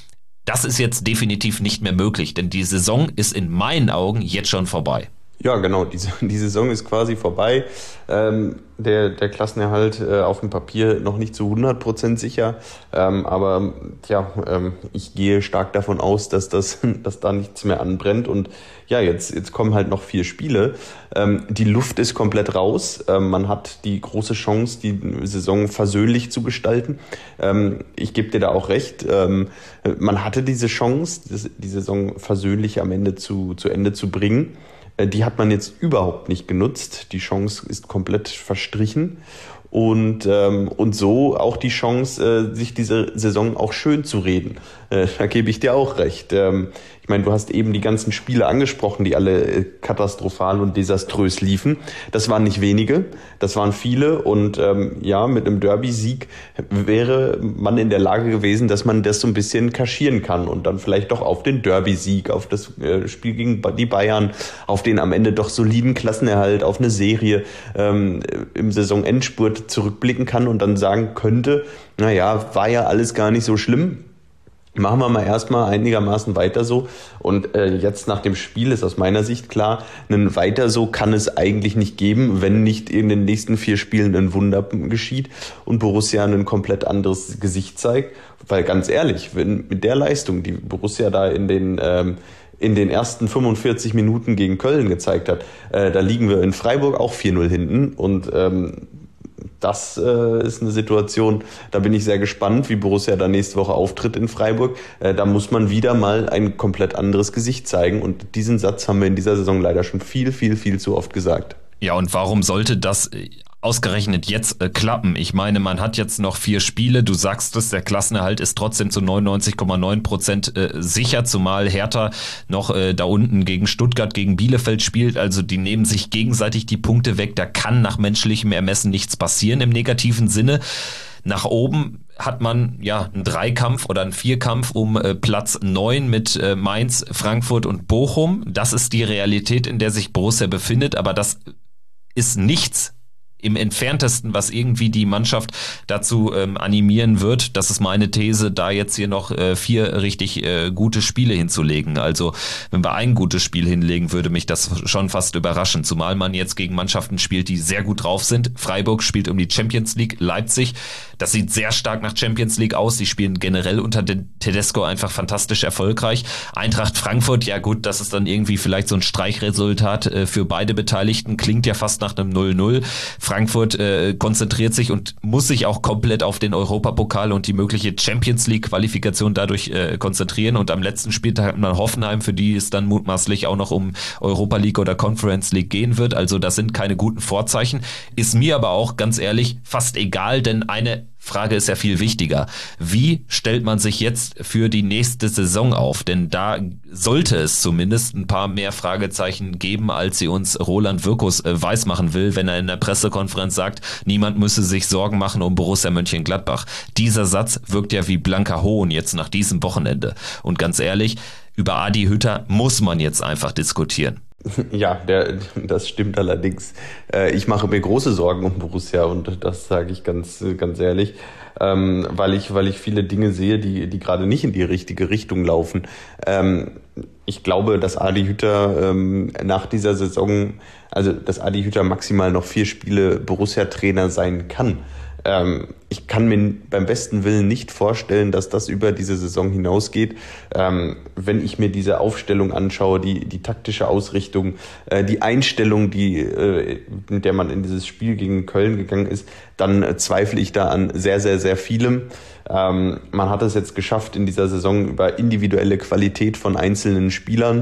Das ist jetzt definitiv nicht mehr möglich, denn die Saison ist in meinen Augen jetzt schon vorbei. Ja, genau, die, die Saison ist quasi vorbei. Ähm, der, der Klassenerhalt äh, auf dem Papier noch nicht zu hundert Prozent sicher. Ähm, aber ja, ähm, ich gehe stark davon aus, dass, das, dass da nichts mehr anbrennt. Und ja, jetzt, jetzt kommen halt noch vier Spiele. Ähm, die Luft ist komplett raus. Ähm, man hat die große Chance, die Saison versöhnlich zu gestalten. Ähm, ich gebe dir da auch recht. Ähm, man hatte diese Chance, die Saison versöhnlich am Ende zu, zu Ende zu bringen. Die hat man jetzt überhaupt nicht genutzt. Die Chance ist komplett verstrichen. Und, ähm, und so auch die Chance, äh, sich diese Saison auch schön zu reden. Äh, da gebe ich dir auch recht. Ähm, ich meine, du hast eben die ganzen Spiele angesprochen, die alle äh, katastrophal und desaströs liefen. Das waren nicht wenige, das waren viele. Und ähm, ja, mit einem Derby-Sieg wäre man in der Lage gewesen, dass man das so ein bisschen kaschieren kann und dann vielleicht doch auf den Derby-Sieg, auf das äh, Spiel gegen die Bayern, auf den am Ende doch soliden Klassenerhalt, auf eine Serie ähm, im Saisonendspurt zurückblicken kann und dann sagen könnte, naja, war ja alles gar nicht so schlimm. Machen wir mal erstmal einigermaßen weiter so. Und äh, jetzt nach dem Spiel ist aus meiner Sicht klar, ein weiter so kann es eigentlich nicht geben, wenn nicht in den nächsten vier Spielen ein Wunder geschieht und Borussia ein komplett anderes Gesicht zeigt. Weil ganz ehrlich, wenn mit der Leistung, die Borussia da in den ähm, in den ersten fünfundvierzig Minuten gegen Köln gezeigt hat, äh, da liegen wir in Freiburg auch vier null hinten und ähm, das äh, ist eine Situation, da bin ich sehr gespannt, wie Borussia da nächste Woche auftritt in Freiburg. Äh, da muss man wieder mal ein komplett anderes Gesicht zeigen und diesen Satz haben wir in dieser Saison leider schon viel, viel, viel zu oft gesagt. Ja, und warum sollte das ausgerechnet jetzt äh, klappen. Ich meine, man hat jetzt noch vier Spiele, du sagst es, der Klassenerhalt ist trotzdem zu neunundneunzig Komma neun Prozent äh, sicher, zumal Hertha noch äh, da unten gegen Stuttgart, gegen Bielefeld spielt, also die nehmen sich gegenseitig die Punkte weg, da kann nach menschlichem Ermessen nichts passieren im negativen Sinne. Nach oben hat man ja einen Dreikampf oder einen Vierkampf um äh, Platz neun mit äh, Mainz, Frankfurt und Bochum. Das ist die Realität, in der sich Borussia befindet, aber das ist nichts im Entferntesten, was irgendwie die Mannschaft dazu ähm, animieren wird, das ist meine These, da jetzt hier noch äh, vier richtig äh, gute Spiele hinzulegen. Also wenn wir ein gutes Spiel hinlegen, würde mich das schon fast überraschen, zumal man jetzt gegen Mannschaften spielt, die sehr gut drauf sind. Freiburg spielt um die Champions League, Leipzig, das sieht sehr stark nach Champions League aus, die spielen generell unter Tedesco einfach fantastisch erfolgreich. Eintracht Frankfurt, ja gut, das ist dann irgendwie vielleicht so ein Streichresultat äh, für beide Beteiligten, klingt ja fast nach einem null null. Frankfurt äh, konzentriert sich und muss sich auch komplett auf den Europapokal und die mögliche Champions League Qualifikation dadurch äh, konzentrieren, und am letzten Spieltag hat man Hoffenheim, für die es dann mutmaßlich auch noch um Europa League oder Conference League gehen wird, also das sind keine guten Vorzeichen, ist mir aber auch ganz ehrlich fast egal, denn eine Frage ist ja viel wichtiger. Wie stellt man sich jetzt für die nächste Saison auf? Denn da sollte es zumindest ein paar mehr Fragezeichen geben, als sie uns Roland Wirkus äh, weismachen will, wenn er in der Pressekonferenz sagt, niemand müsse sich Sorgen machen um Borussia Mönchengladbach. Dieser Satz wirkt ja wie blanker Hohn jetzt nach diesem Wochenende. Und ganz ehrlich, über Adi Hütter muss man jetzt einfach diskutieren. Ja, der, das stimmt allerdings. Ich mache mir große Sorgen um Borussia, und das sage ich ganz, ganz ehrlich, weil ich, weil ich viele Dinge sehe, die, die gerade nicht in die richtige Richtung laufen. Ich glaube, dass Adi Hütter nach dieser Saison, also dass Adi Hütter maximal noch vier Spiele Borussia-Trainer sein kann. Ähm, ich kann mir beim besten Willen nicht vorstellen, dass das über diese Saison hinausgeht. Ähm, wenn ich mir diese Aufstellung anschaue, die, die taktische Ausrichtung, äh, die Einstellung, die, äh, mit der man in dieses Spiel gegen Köln gegangen ist, dann äh, zweifle ich da an sehr, sehr, sehr vielem. Ähm, man hat es jetzt geschafft, in dieser Saison über individuelle Qualität von einzelnen Spielern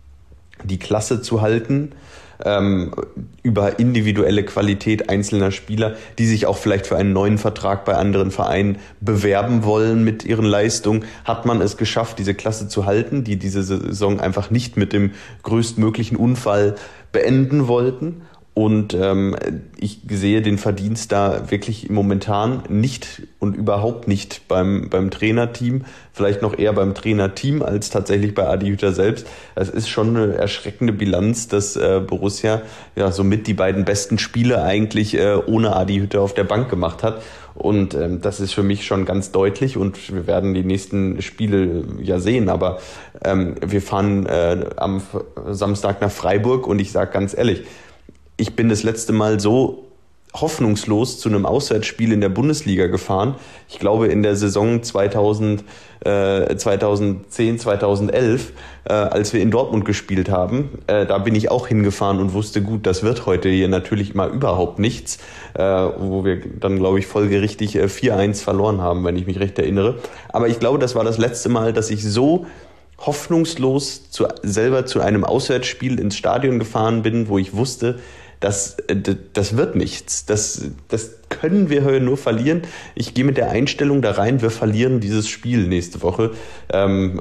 die Klasse zu halten. Ähm, über individuelle Qualität einzelner Spieler, die sich auch vielleicht für einen neuen Vertrag bei anderen Vereinen bewerben wollen mit ihren Leistungen, hat man es geschafft, diese Klasse zu halten, die diese Saison einfach nicht mit dem größtmöglichen Unfall beenden wollten. Und ähm, ich sehe den Verdienst da wirklich momentan nicht und überhaupt nicht beim beim Trainerteam, vielleicht noch eher beim Trainerteam als tatsächlich bei Adi Hütter selbst. Es ist schon eine erschreckende Bilanz, dass äh, Borussia ja somit die beiden besten Spiele eigentlich äh, ohne Adi Hütter auf der Bank gemacht hat. Und ähm, das ist für mich schon ganz deutlich, und wir werden die nächsten Spiele ja sehen. Aber ähm, wir fahren äh, am Samstag nach Freiburg, und ich sage ganz ehrlich, ich bin das letzte Mal so hoffnungslos zu einem Auswärtsspiel in der Bundesliga gefahren. Ich glaube, in der Saison zweitausend, äh, zweitausendzehn, zweitausendelf, äh, als wir in Dortmund gespielt haben, äh, da bin ich auch hingefahren und wusste, gut, das wird heute hier natürlich mal überhaupt nichts, äh, wo wir dann, glaube ich, folgerichtig äh, vier eins verloren haben, wenn ich mich recht erinnere. Aber ich glaube, das war das letzte Mal, dass ich so hoffnungslos zu, selber zu einem Auswärtsspiel ins Stadion gefahren bin, wo ich wusste, Das, das wird nichts. Das, das können wir heute nur verlieren. Ich gehe mit der Einstellung da rein, wir verlieren dieses Spiel nächste Woche. Ähm,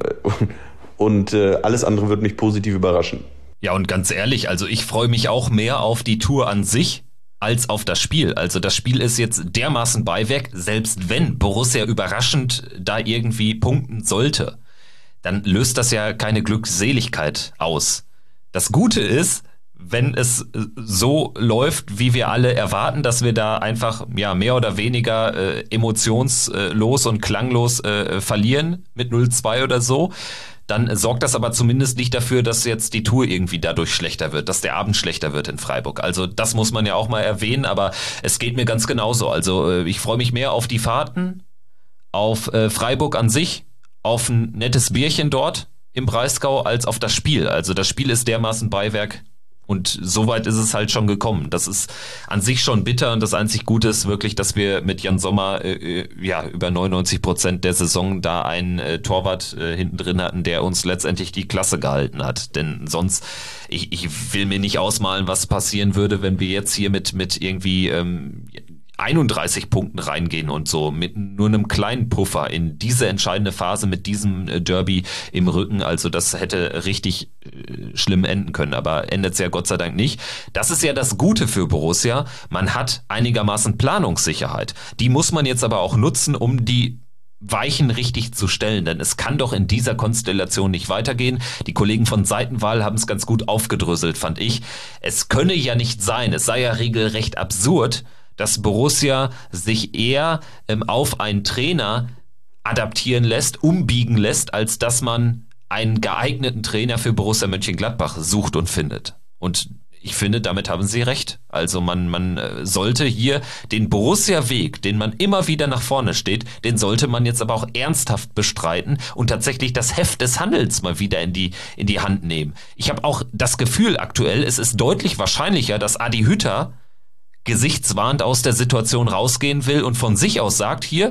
und äh, alles andere wird mich positiv überraschen. Ja, und ganz ehrlich, also ich freue mich auch mehr auf die Tour an sich als auf das Spiel. Also das Spiel ist jetzt dermaßen Beiwerk, selbst wenn Borussia überraschend da irgendwie punkten sollte, dann löst das ja keine Glückseligkeit aus. Das Gute ist, wenn es so läuft, wie wir alle erwarten, dass wir da einfach ja mehr oder weniger äh, emotionslos und klanglos äh, verlieren mit null zwei oder so, dann sorgt das aber zumindest nicht dafür, dass jetzt die Tour irgendwie dadurch schlechter wird, dass der Abend schlechter wird in Freiburg. Also das muss man ja auch mal erwähnen, aber es geht mir ganz genauso. Also äh, ich freue mich mehr auf die Fahrten, auf äh, Freiburg an sich, auf ein nettes Bierchen dort im Breisgau als auf das Spiel. Also das Spiel ist dermaßen Beiwerk. Und soweit ist es halt schon gekommen. Das ist an sich schon bitter und das einzig Gute ist wirklich, dass wir mit Jan Sommer äh, ja über neunundneunzig Prozent der Saison da einen äh, Torwart äh, hinten drin hatten, der uns letztendlich die Klasse gehalten hat. Denn sonst, ich, ich will mir nicht ausmalen, was passieren würde, wenn wir jetzt hier mit mit irgendwie ähm, einunddreißig Punkten reingehen und so mit nur einem kleinen Puffer in diese entscheidende Phase mit diesem Derby im Rücken. Also das hätte richtig äh, schlimm enden können, aber endet es ja Gott sei Dank nicht. Das ist ja das Gute für Borussia. Man hat einigermaßen Planungssicherheit. Die muss man jetzt aber auch nutzen, um die Weichen richtig zu stellen, denn es kann doch in dieser Konstellation nicht weitergehen. Die Kollegen von Seitenwahl haben es ganz gut aufgedröselt, fand ich. Es könne ja nicht sein, es sei ja regelrecht absurd, dass Borussia sich eher ähm, auf einen Trainer adaptieren lässt, umbiegen lässt, als dass man einen geeigneten Trainer für Borussia Mönchengladbach sucht und findet. Und ich finde, damit haben Sie recht. Also man, man sollte hier den Borussia-Weg, den man immer wieder nach vorne steht, den sollte man jetzt aber auch ernsthaft bestreiten und tatsächlich das Heft des Handelns mal wieder in die, in die Hand nehmen. Ich habe auch das Gefühl aktuell, es ist deutlich wahrscheinlicher, dass Adi Hütter gesichtswahrend aus der Situation rausgehen will und von sich aus sagt, hier,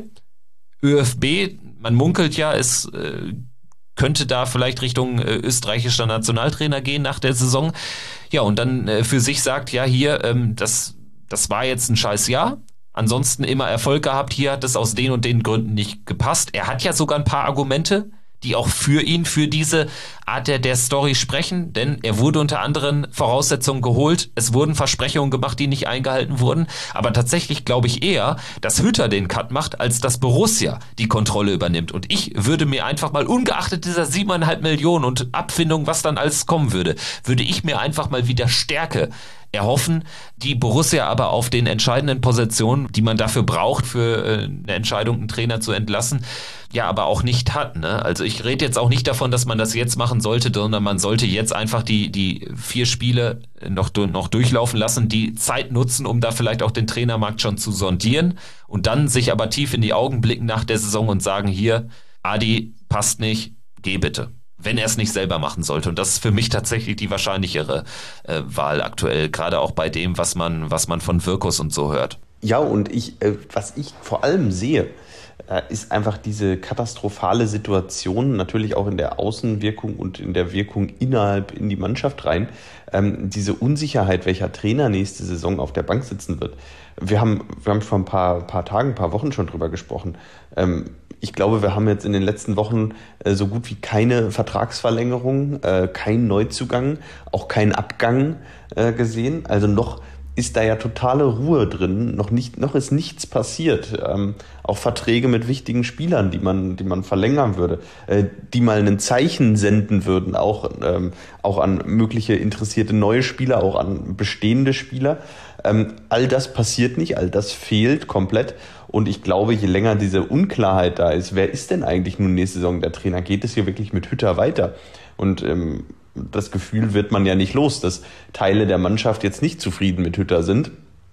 ÖFB, man munkelt ja, es äh, könnte da vielleicht Richtung äh, österreichischer Nationaltrainer gehen nach der Saison. Ja, und dann äh, für sich sagt, ja, hier, ähm, das, das war jetzt ein scheiß Jahr. Ansonsten immer Erfolg gehabt, hier hat es aus den und den Gründen nicht gepasst. Er hat ja sogar ein paar Argumente, die auch für ihn, für diese Art der, der Story sprechen, denn er wurde unter anderen Voraussetzungen geholt, es wurden Versprechungen gemacht, die nicht eingehalten wurden, aber tatsächlich glaube ich eher, dass Hütter den Cut macht, als dass Borussia die Kontrolle übernimmt und ich würde mir einfach mal, ungeachtet dieser siebeneinhalb Millionen und Abfindung, was dann alles kommen würde, würde ich mir einfach mal wieder Stärke erhoffen, die Borussia aber auf den entscheidenden Positionen, die man dafür braucht, für äh, eine Entscheidung, einen Trainer zu entlassen, ja, aber auch nicht hat. Ne? Also ich rede jetzt auch nicht davon, dass man das jetzt machen sollte, sondern man sollte jetzt einfach die die vier Spiele noch, noch durchlaufen lassen, die Zeit nutzen, um da vielleicht auch den Trainermarkt schon zu sondieren und dann sich aber tief in die Augen blicken nach der Saison und sagen, hier, Adi, passt nicht, geh bitte. Wenn er es nicht selber machen sollte. Und das ist für mich tatsächlich die wahrscheinlichere äh, Wahl aktuell, gerade auch bei dem, was man, was man von Wirkus und so hört. Ja, und ich, äh, was ich vor allem sehe, äh, ist einfach diese katastrophale Situation, natürlich auch in der Außenwirkung und in der Wirkung innerhalb in die Mannschaft rein, ähm, diese Unsicherheit, welcher Trainer nächste Saison auf der Bank sitzen wird. Wir haben, wir haben vor ein paar, paar Tagen, ein paar Wochen schon drüber gesprochen. Ähm, Ich glaube, wir haben jetzt in den letzten Wochen äh, so gut wie keine Vertragsverlängerung, äh, keinen Neuzugang, auch keinen Abgang äh, gesehen. Also noch ist da ja totale Ruhe drin, noch nicht, noch ist nichts passiert. Ähm, auch Verträge mit wichtigen Spielern, die man, die man verlängern würde, äh, die mal ein Zeichen senden würden, auch, ähm, auch an mögliche interessierte neue Spieler, auch an bestehende Spieler. Ähm, all das passiert nicht, all das fehlt komplett. Und ich glaube, je länger diese Unklarheit da ist, wer ist denn eigentlich nun nächste Saison der Trainer? Geht es hier wirklich mit Hütter weiter? Und ähm, das Gefühl wird man ja nicht los, dass Teile der Mannschaft jetzt nicht zufrieden mit Hütter sind.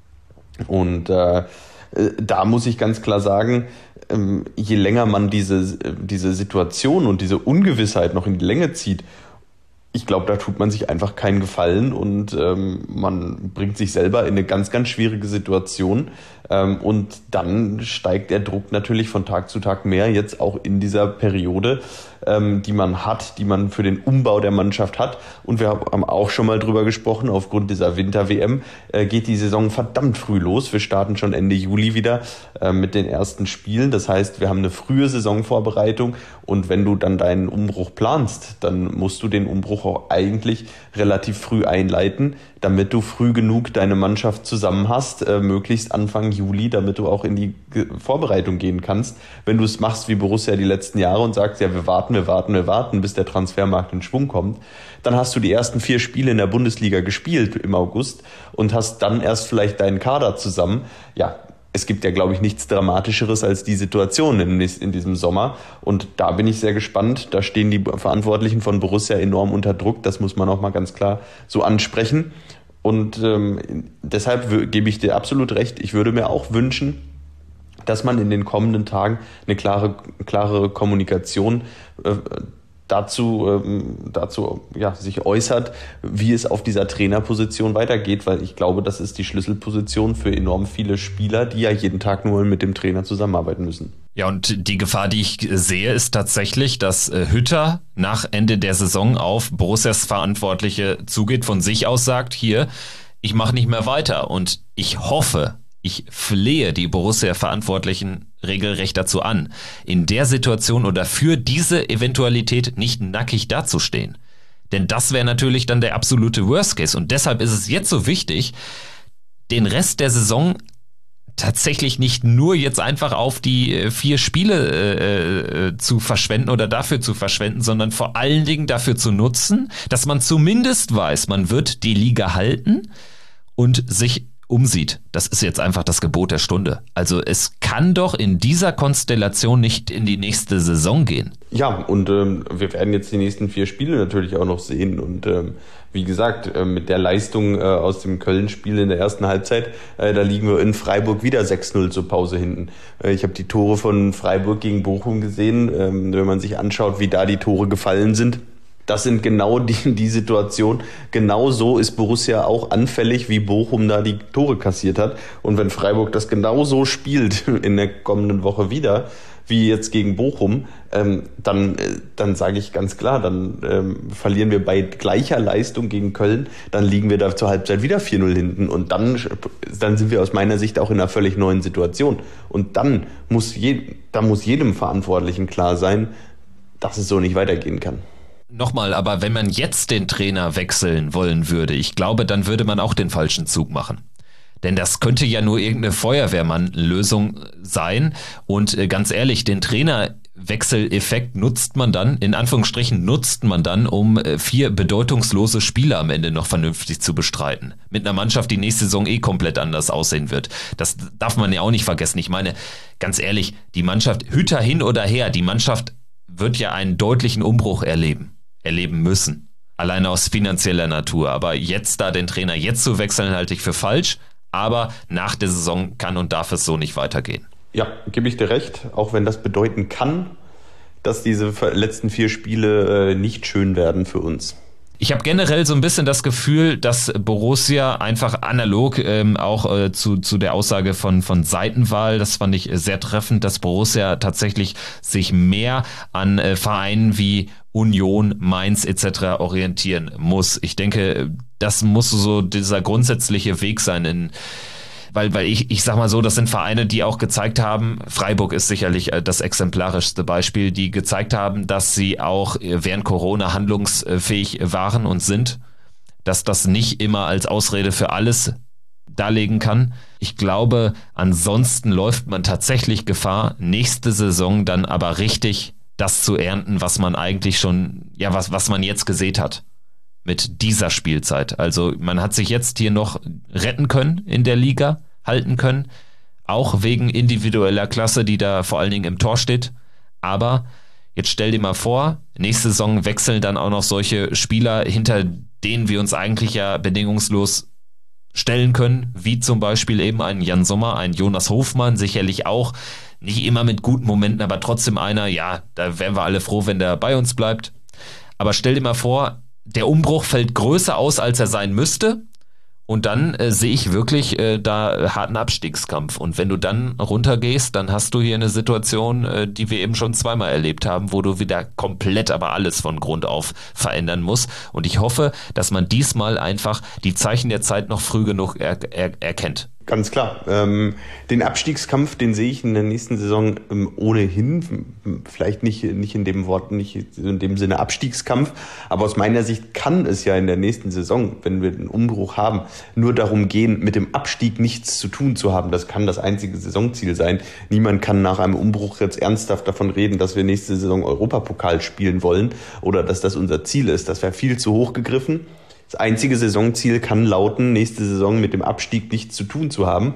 Und äh, da muss ich ganz klar sagen, ähm, je länger man diese, diese Situation und diese Ungewissheit noch in die Länge zieht, ich glaube, da tut man sich einfach keinen Gefallen und ähm, man bringt sich selber in eine ganz, ganz schwierige Situation. Ähm, und dann steigt der Druck natürlich von Tag zu Tag mehr, jetzt auch in dieser Periode, ähm, die man hat, die man für den Umbau der Mannschaft hat. Und wir haben auch schon mal drüber gesprochen, aufgrund dieser Winter-W M äh, geht die Saison verdammt früh los. Wir starten schon Ende Juli wieder äh, mit den ersten Spielen. Das heißt, wir haben eine frühe Saisonvorbereitung und wenn du dann deinen Umbruch planst, dann musst du den Umbruch auch eigentlich relativ früh einleiten, damit du früh genug deine Mannschaft zusammen hast, äh, möglichst Anfang Juli, damit du auch in die Ge- Vorbereitung gehen kannst. Wenn du es machst wie Borussia die letzten Jahre und sagst, ja, wir warten, wir warten, wir warten, bis der Transfermarkt in Schwung kommt, dann hast du die ersten vier Spiele in der Bundesliga gespielt im August und hast dann erst vielleicht deinen Kader zusammen. Ja, es gibt ja, glaube ich, nichts Dramatischeres als die Situation in, in diesem Sommer. Und da bin ich sehr gespannt. Da stehen die Verantwortlichen von Borussia enorm unter Druck. Das muss man auch mal ganz klar so ansprechen. Und ähm, deshalb w- gebe ich dir absolut recht. Ich würde mir auch wünschen, dass man in den kommenden Tagen eine klare, klare Kommunikation äh, dazu, ähm, dazu ja, sich äußert, wie es auf dieser Trainerposition weitergeht, weil ich glaube, das ist die Schlüsselposition für enorm viele Spieler, die ja jeden Tag nur mit dem Trainer zusammenarbeiten müssen. Ja, und die Gefahr, die ich sehe, ist tatsächlich, dass Hütter nach Ende der Saison auf Borussias Verantwortliche zugeht, von sich aus sagt, hier, ich mache nicht mehr weiter. Und ich hoffe, ich flehe die Borussia-Verantwortlichen regelrecht dazu an, in der Situation oder für diese Eventualität nicht nackig dazustehen. Denn das wäre natürlich dann der absolute Worst Case. Und deshalb ist es jetzt so wichtig, den Rest der Saison tatsächlich nicht nur jetzt einfach auf die vier Spiele äh, zu verschwenden oder dafür zu verschwenden, sondern vor allen Dingen dafür zu nutzen, dass man zumindest weiß, man wird die Liga halten und sich umsieht. Das ist jetzt einfach das Gebot der Stunde. Also es kann doch in dieser Konstellation nicht in die nächste Saison gehen. Ja, und ähm, wir werden jetzt die nächsten vier Spiele natürlich auch noch sehen. Und ähm, wie gesagt, äh, mit der Leistung äh, aus dem Köln-Spiel in der ersten Halbzeit, äh, da liegen wir in Freiburg wieder sechs null zur Pause hinten. Äh, ich habe die Tore von Freiburg gegen Bochum gesehen. Ähm, wenn man sich anschaut, wie da die Tore gefallen sind, das sind genau die, die Situation. Genau so ist Borussia auch anfällig, wie Bochum da die Tore kassiert hat. Und wenn Freiburg das genau so spielt in der kommenden Woche wieder, wie jetzt gegen Bochum, ähm, dann, äh, dann sage ich ganz klar, dann ähm, verlieren wir bei gleicher Leistung gegen Köln, dann liegen wir da zur Halbzeit wieder vier null hinten. Und dann, dann sind wir aus meiner Sicht auch in einer völlig neuen Situation. Und dann muss, je, dann muss jedem Verantwortlichen klar sein, dass es so nicht weitergehen kann. Nochmal, aber wenn man jetzt den Trainer wechseln wollen würde, ich glaube, dann würde man auch den falschen Zug machen. Denn das könnte ja nur irgendeine Feuerwehrmann-Lösung sein. Und äh, ganz ehrlich, den Trainerwechseleffekt nutzt man dann, in Anführungsstrichen nutzt man dann, um äh, vier bedeutungslose Spiele am Ende noch vernünftig zu bestreiten. Mit einer Mannschaft, die nächste Saison eh komplett anders aussehen wird. Das darf man ja auch nicht vergessen. Ich meine, ganz ehrlich, die Mannschaft, Hütter hin oder her, die Mannschaft wird ja einen deutlichen Umbruch erleben. erleben müssen. Alleine aus finanzieller Natur. Aber jetzt da den Trainer jetzt zu wechseln, halte ich für falsch. Aber nach der Saison kann und darf es so nicht weitergehen. Ja, gebe ich dir recht. Auch wenn das bedeuten kann, dass diese letzten vier Spiele äh, nicht schön werden für uns. Ich habe generell so ein bisschen das Gefühl, dass Borussia einfach analog ähm, auch äh, zu zu der Aussage von von Seitenwahl, das fand ich sehr treffend, dass Borussia tatsächlich sich mehr an äh, Vereinen wie Union, Mainz et cetera orientieren muss. Ich denke, das muss so dieser grundsätzliche Weg sein in Weil, weil ich, ich sag mal so, das sind Vereine, die auch gezeigt haben, Freiburg ist sicherlich das exemplarischste Beispiel, die gezeigt haben, dass sie auch während Corona handlungsfähig waren und sind, dass das nicht immer als Ausrede für alles darlegen kann. Ich glaube, ansonsten läuft man tatsächlich Gefahr, nächste Saison dann aber richtig das zu ernten, was man eigentlich schon, ja, was, was man jetzt gesät hat. Mit dieser Spielzeit. Also man hat sich jetzt hier noch retten können in der Liga, halten können, auch wegen individueller Klasse, die da vor allen Dingen im Tor steht. Aber jetzt stell dir mal vor, nächste Saison wechseln dann auch noch solche Spieler, hinter denen wir uns eigentlich ja bedingungslos stellen können, wie zum Beispiel eben ein Jan Sommer, ein Jonas Hofmann, sicherlich auch nicht immer mit guten Momenten, aber trotzdem einer, ja, da wären wir alle froh, wenn der bei uns bleibt. Aber stell dir mal vor, der Umbruch fällt größer aus, als er sein müsste. Und dann äh, sehe ich wirklich äh, da harten Abstiegskampf. Und wenn du dann runtergehst, dann hast du hier eine Situation, äh, die wir eben schon zweimal erlebt haben, wo du wieder komplett aber alles von Grund auf verändern musst. Und ich hoffe, dass man diesmal einfach die Zeichen der Zeit noch früh genug er- er- erkennt. Ganz klar. Ähm, den Abstiegskampf, den sehe ich in der nächsten Saison ähm, ohnehin. Vielleicht nicht, nicht in dem Wort, nicht in dem Sinne Abstiegskampf. Aber aus meiner Sicht kann es ja in der nächsten Saison, wenn wir einen Umbruch haben, nur darum gehen, mit dem Abstieg nichts zu tun zu haben. Das kann das einzige Saisonziel sein. Niemand kann nach einem Umbruch jetzt ernsthaft davon reden, dass wir nächste Saison Europapokal spielen wollen oder dass das unser Ziel ist. Das wäre viel zu hoch gegriffen. Das einzige Saisonziel kann lauten, nächste Saison mit dem Abstieg nichts zu tun zu haben,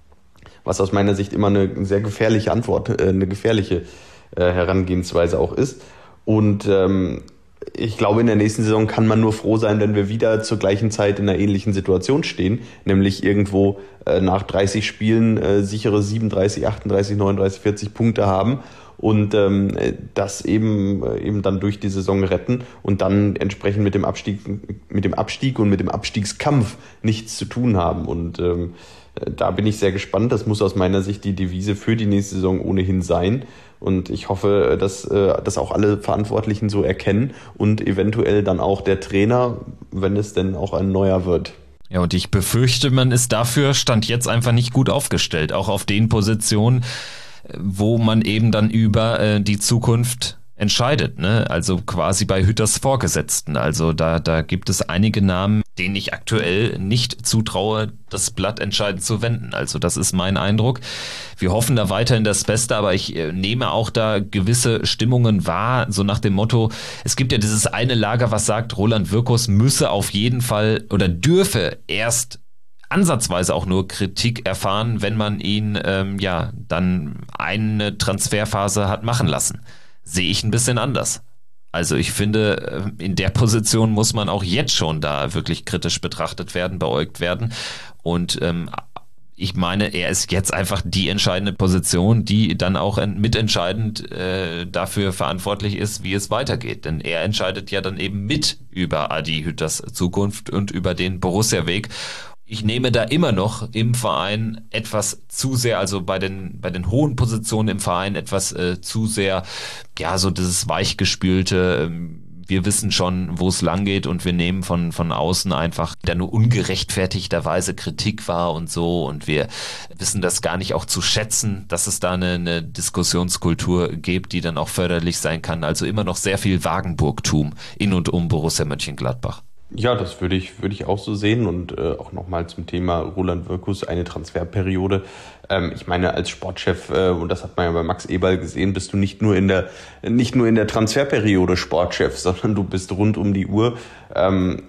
was aus meiner Sicht immer eine sehr gefährliche Antwort, eine gefährliche Herangehensweise auch ist. Und ähm, ich glaube, in der nächsten Saison kann man nur froh sein, wenn wir wieder zur gleichen Zeit in einer ähnlichen Situation stehen, nämlich irgendwo äh, nach dreißig Spielen äh, sichere siebenunddreißig, achtunddreißig, neununddreißig, vierzig Punkte haben und ähm, das eben eben dann durch die Saison retten und dann entsprechend mit dem Abstieg mit dem Abstieg und mit dem Abstiegskampf nichts zu tun haben. Und ähm, da bin ich sehr gespannt. Das muss aus meiner Sicht die Devise für die nächste Saison ohnehin sein. Und ich hoffe, dass das auch alle Verantwortlichen so erkennen und eventuell dann auch der Trainer, wenn es denn auch ein neuer wird. Ja, und ich befürchte, man ist dafür Stand jetzt einfach nicht gut aufgestellt, auch auf den Positionen, wo man eben dann über äh, die Zukunft entscheidet, ne? Also quasi bei Hütters Vorgesetzten. Also da da gibt es einige Namen, denen ich aktuell nicht zutraue, das Blatt entscheidend zu wenden. Also das ist mein Eindruck. Wir hoffen da weiterhin das Beste, aber ich äh, nehme auch da gewisse Stimmungen wahr, so nach dem Motto, es gibt ja dieses eine Lager, was sagt, Roland Wirkus müsse auf jeden Fall oder dürfe erst ansatzweise auch nur Kritik erfahren, wenn man ihn ähm, ja dann eine Transferphase hat machen lassen. Sehe ich ein bisschen anders. Also ich finde, in der Position muss man auch jetzt schon da wirklich kritisch betrachtet werden, beäugt werden. Und ähm, ich meine, er ist jetzt einfach die entscheidende Position, die dann auch mitentscheidend äh, dafür verantwortlich ist, wie es weitergeht. Denn er entscheidet ja dann eben mit über Adi Hütters Zukunft und über den Borussia-Weg. Ich nehme da immer noch im Verein etwas zu sehr, also bei den bei den hohen Positionen im Verein etwas äh, zu sehr, ja, so dieses weichgespülte, ähm, wir wissen schon, wo es lang geht und wir nehmen von von außen einfach da nur ungerechtfertigterweise Kritik wahr und so und wir wissen das gar nicht auch zu schätzen, dass es da eine, eine Diskussionskultur gibt, die dann auch förderlich sein kann. Also immer noch sehr viel Wagenburgtum in und um Borussia Mönchengladbach. Ja, das würde ich würde ich auch so sehen und äh, auch nochmal zum Thema Roland Wirkus, eine Transferperiode. Ähm, ich meine, als Sportchef, äh, und das hat man ja bei Max Eberl gesehen, bist du nicht nur in der nicht nur in der Transferperiode Sportchef, sondern du bist rund um die Uhr ähm,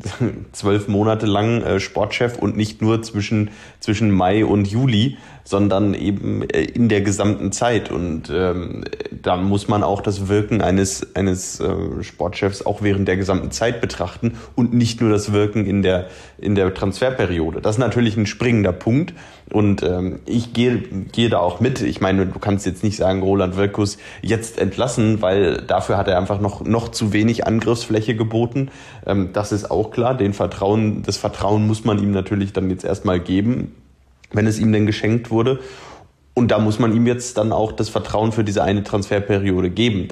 zwölf Monate lang äh, Sportchef und nicht nur zwischen zwischen Mai und Juli, sondern eben äh, in der gesamten Zeit. Und ähm, da muss man auch das Wirken eines eines äh, Sportchefs auch während der gesamten Zeit betrachten und nicht nur das Wirken in der in der Transferperiode. Das ist natürlich ein springender Punkt und ähm, ich gehe gehe da auch mit. Ich meine, du kannst jetzt nicht sagen, Roland Wirkus jetzt entlassen, weil dafür hat er einfach noch noch zu wenig Angriffsfläche geboten. Ähm, das ist auch klar. Den Vertrauen, das Vertrauen muss man ihm natürlich dann jetzt erstmal geben, wenn es ihm denn geschenkt wurde. Und da muss man ihm jetzt dann auch das Vertrauen für diese eine Transferperiode geben.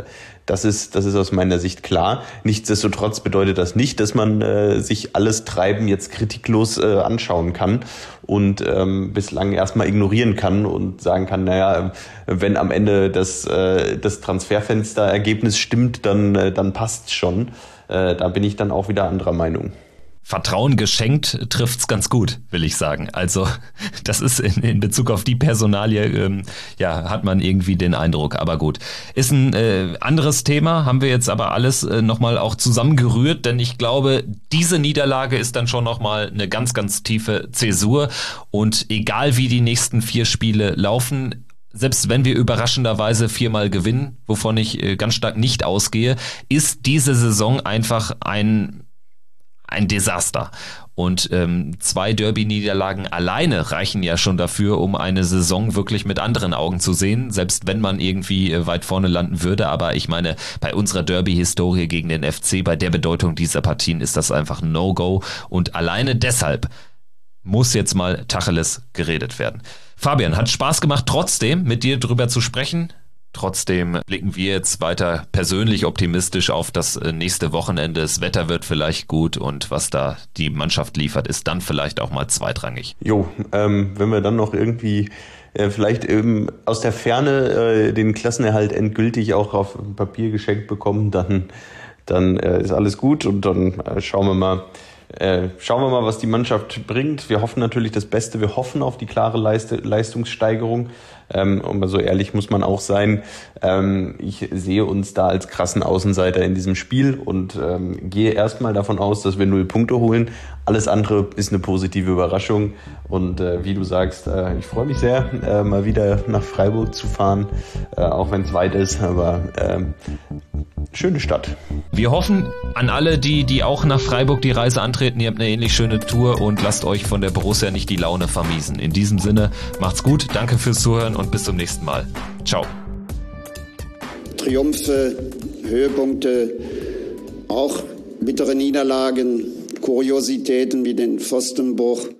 Das ist, das ist aus meiner Sicht klar. Nichtsdestotrotz bedeutet das nicht, dass man äh, sich alles Treiben jetzt kritiklos äh, anschauen kann und ähm, bislang erstmal ignorieren kann und sagen kann, naja, wenn am Ende das, äh, das Transferfensterergebnis stimmt, dann, äh, dann passt's schon. Äh, da bin ich dann auch wieder anderer Meinung. Vertrauen geschenkt trifft's ganz gut, will ich sagen. Also das ist in, in Bezug auf die Personalie, ähm, ja, hat man irgendwie den Eindruck. Aber gut, ist ein äh, anderes Thema, haben wir jetzt aber alles äh, nochmal auch zusammengerührt, denn ich glaube, diese Niederlage ist dann schon nochmal eine ganz, ganz tiefe Zäsur. Und egal wie die nächsten vier Spiele laufen, selbst wenn wir überraschenderweise viermal gewinnen, wovon ich äh, ganz stark nicht ausgehe, ist diese Saison einfach ein ein Desaster. Und ähm, zwei Derby-Niederlagen alleine reichen ja schon dafür, um eine Saison wirklich mit anderen Augen zu sehen, selbst wenn man irgendwie äh, weit vorne landen würde. Aber ich meine, bei unserer Derby-Historie gegen den F C, bei der Bedeutung dieser Partien ist das einfach ein No-Go. Und alleine deshalb muss jetzt mal Tacheles geredet werden. Fabian, hat Spaß gemacht, trotzdem mit dir drüber zu sprechen. Trotzdem blicken wir jetzt weiter persönlich optimistisch auf das nächste Wochenende. Das Wetter wird vielleicht gut und was da die Mannschaft liefert, ist dann vielleicht auch mal zweitrangig. Jo, ähm, wenn wir dann noch irgendwie äh, vielleicht eben aus der Ferne äh, den Klassenerhalt endgültig auch auf Papier geschenkt bekommen, dann, dann äh, ist alles gut und dann äh, schauen wir mal, Äh, schauen wir mal, was die Mannschaft bringt. Wir hoffen natürlich das Beste. Wir hoffen auf die klare Leiste- Leistungssteigerung. Ähm, aber so ehrlich muss man auch sein. Ähm, ich sehe uns da als krassen Außenseiter in diesem Spiel und ähm, gehe erstmal davon aus, dass wir null Punkte holen. Alles andere ist eine positive Überraschung. Und äh, wie du sagst, äh, ich freue mich sehr, äh, mal wieder nach Freiburg zu fahren, äh, auch wenn es weit ist. Aber äh, schöne Stadt. Wir hoffen an alle, die, die auch nach Freiburg die Reise antreten, ihr habt eine ähnlich schöne Tour und lasst euch von der Borussia nicht die Laune vermiesen. In diesem Sinne, macht's gut, danke fürs Zuhören und bis zum nächsten Mal. Ciao. Triumphe, Höhepunkte, auch bittere Niederlagen, Kuriositäten wie den Pfostenbruch.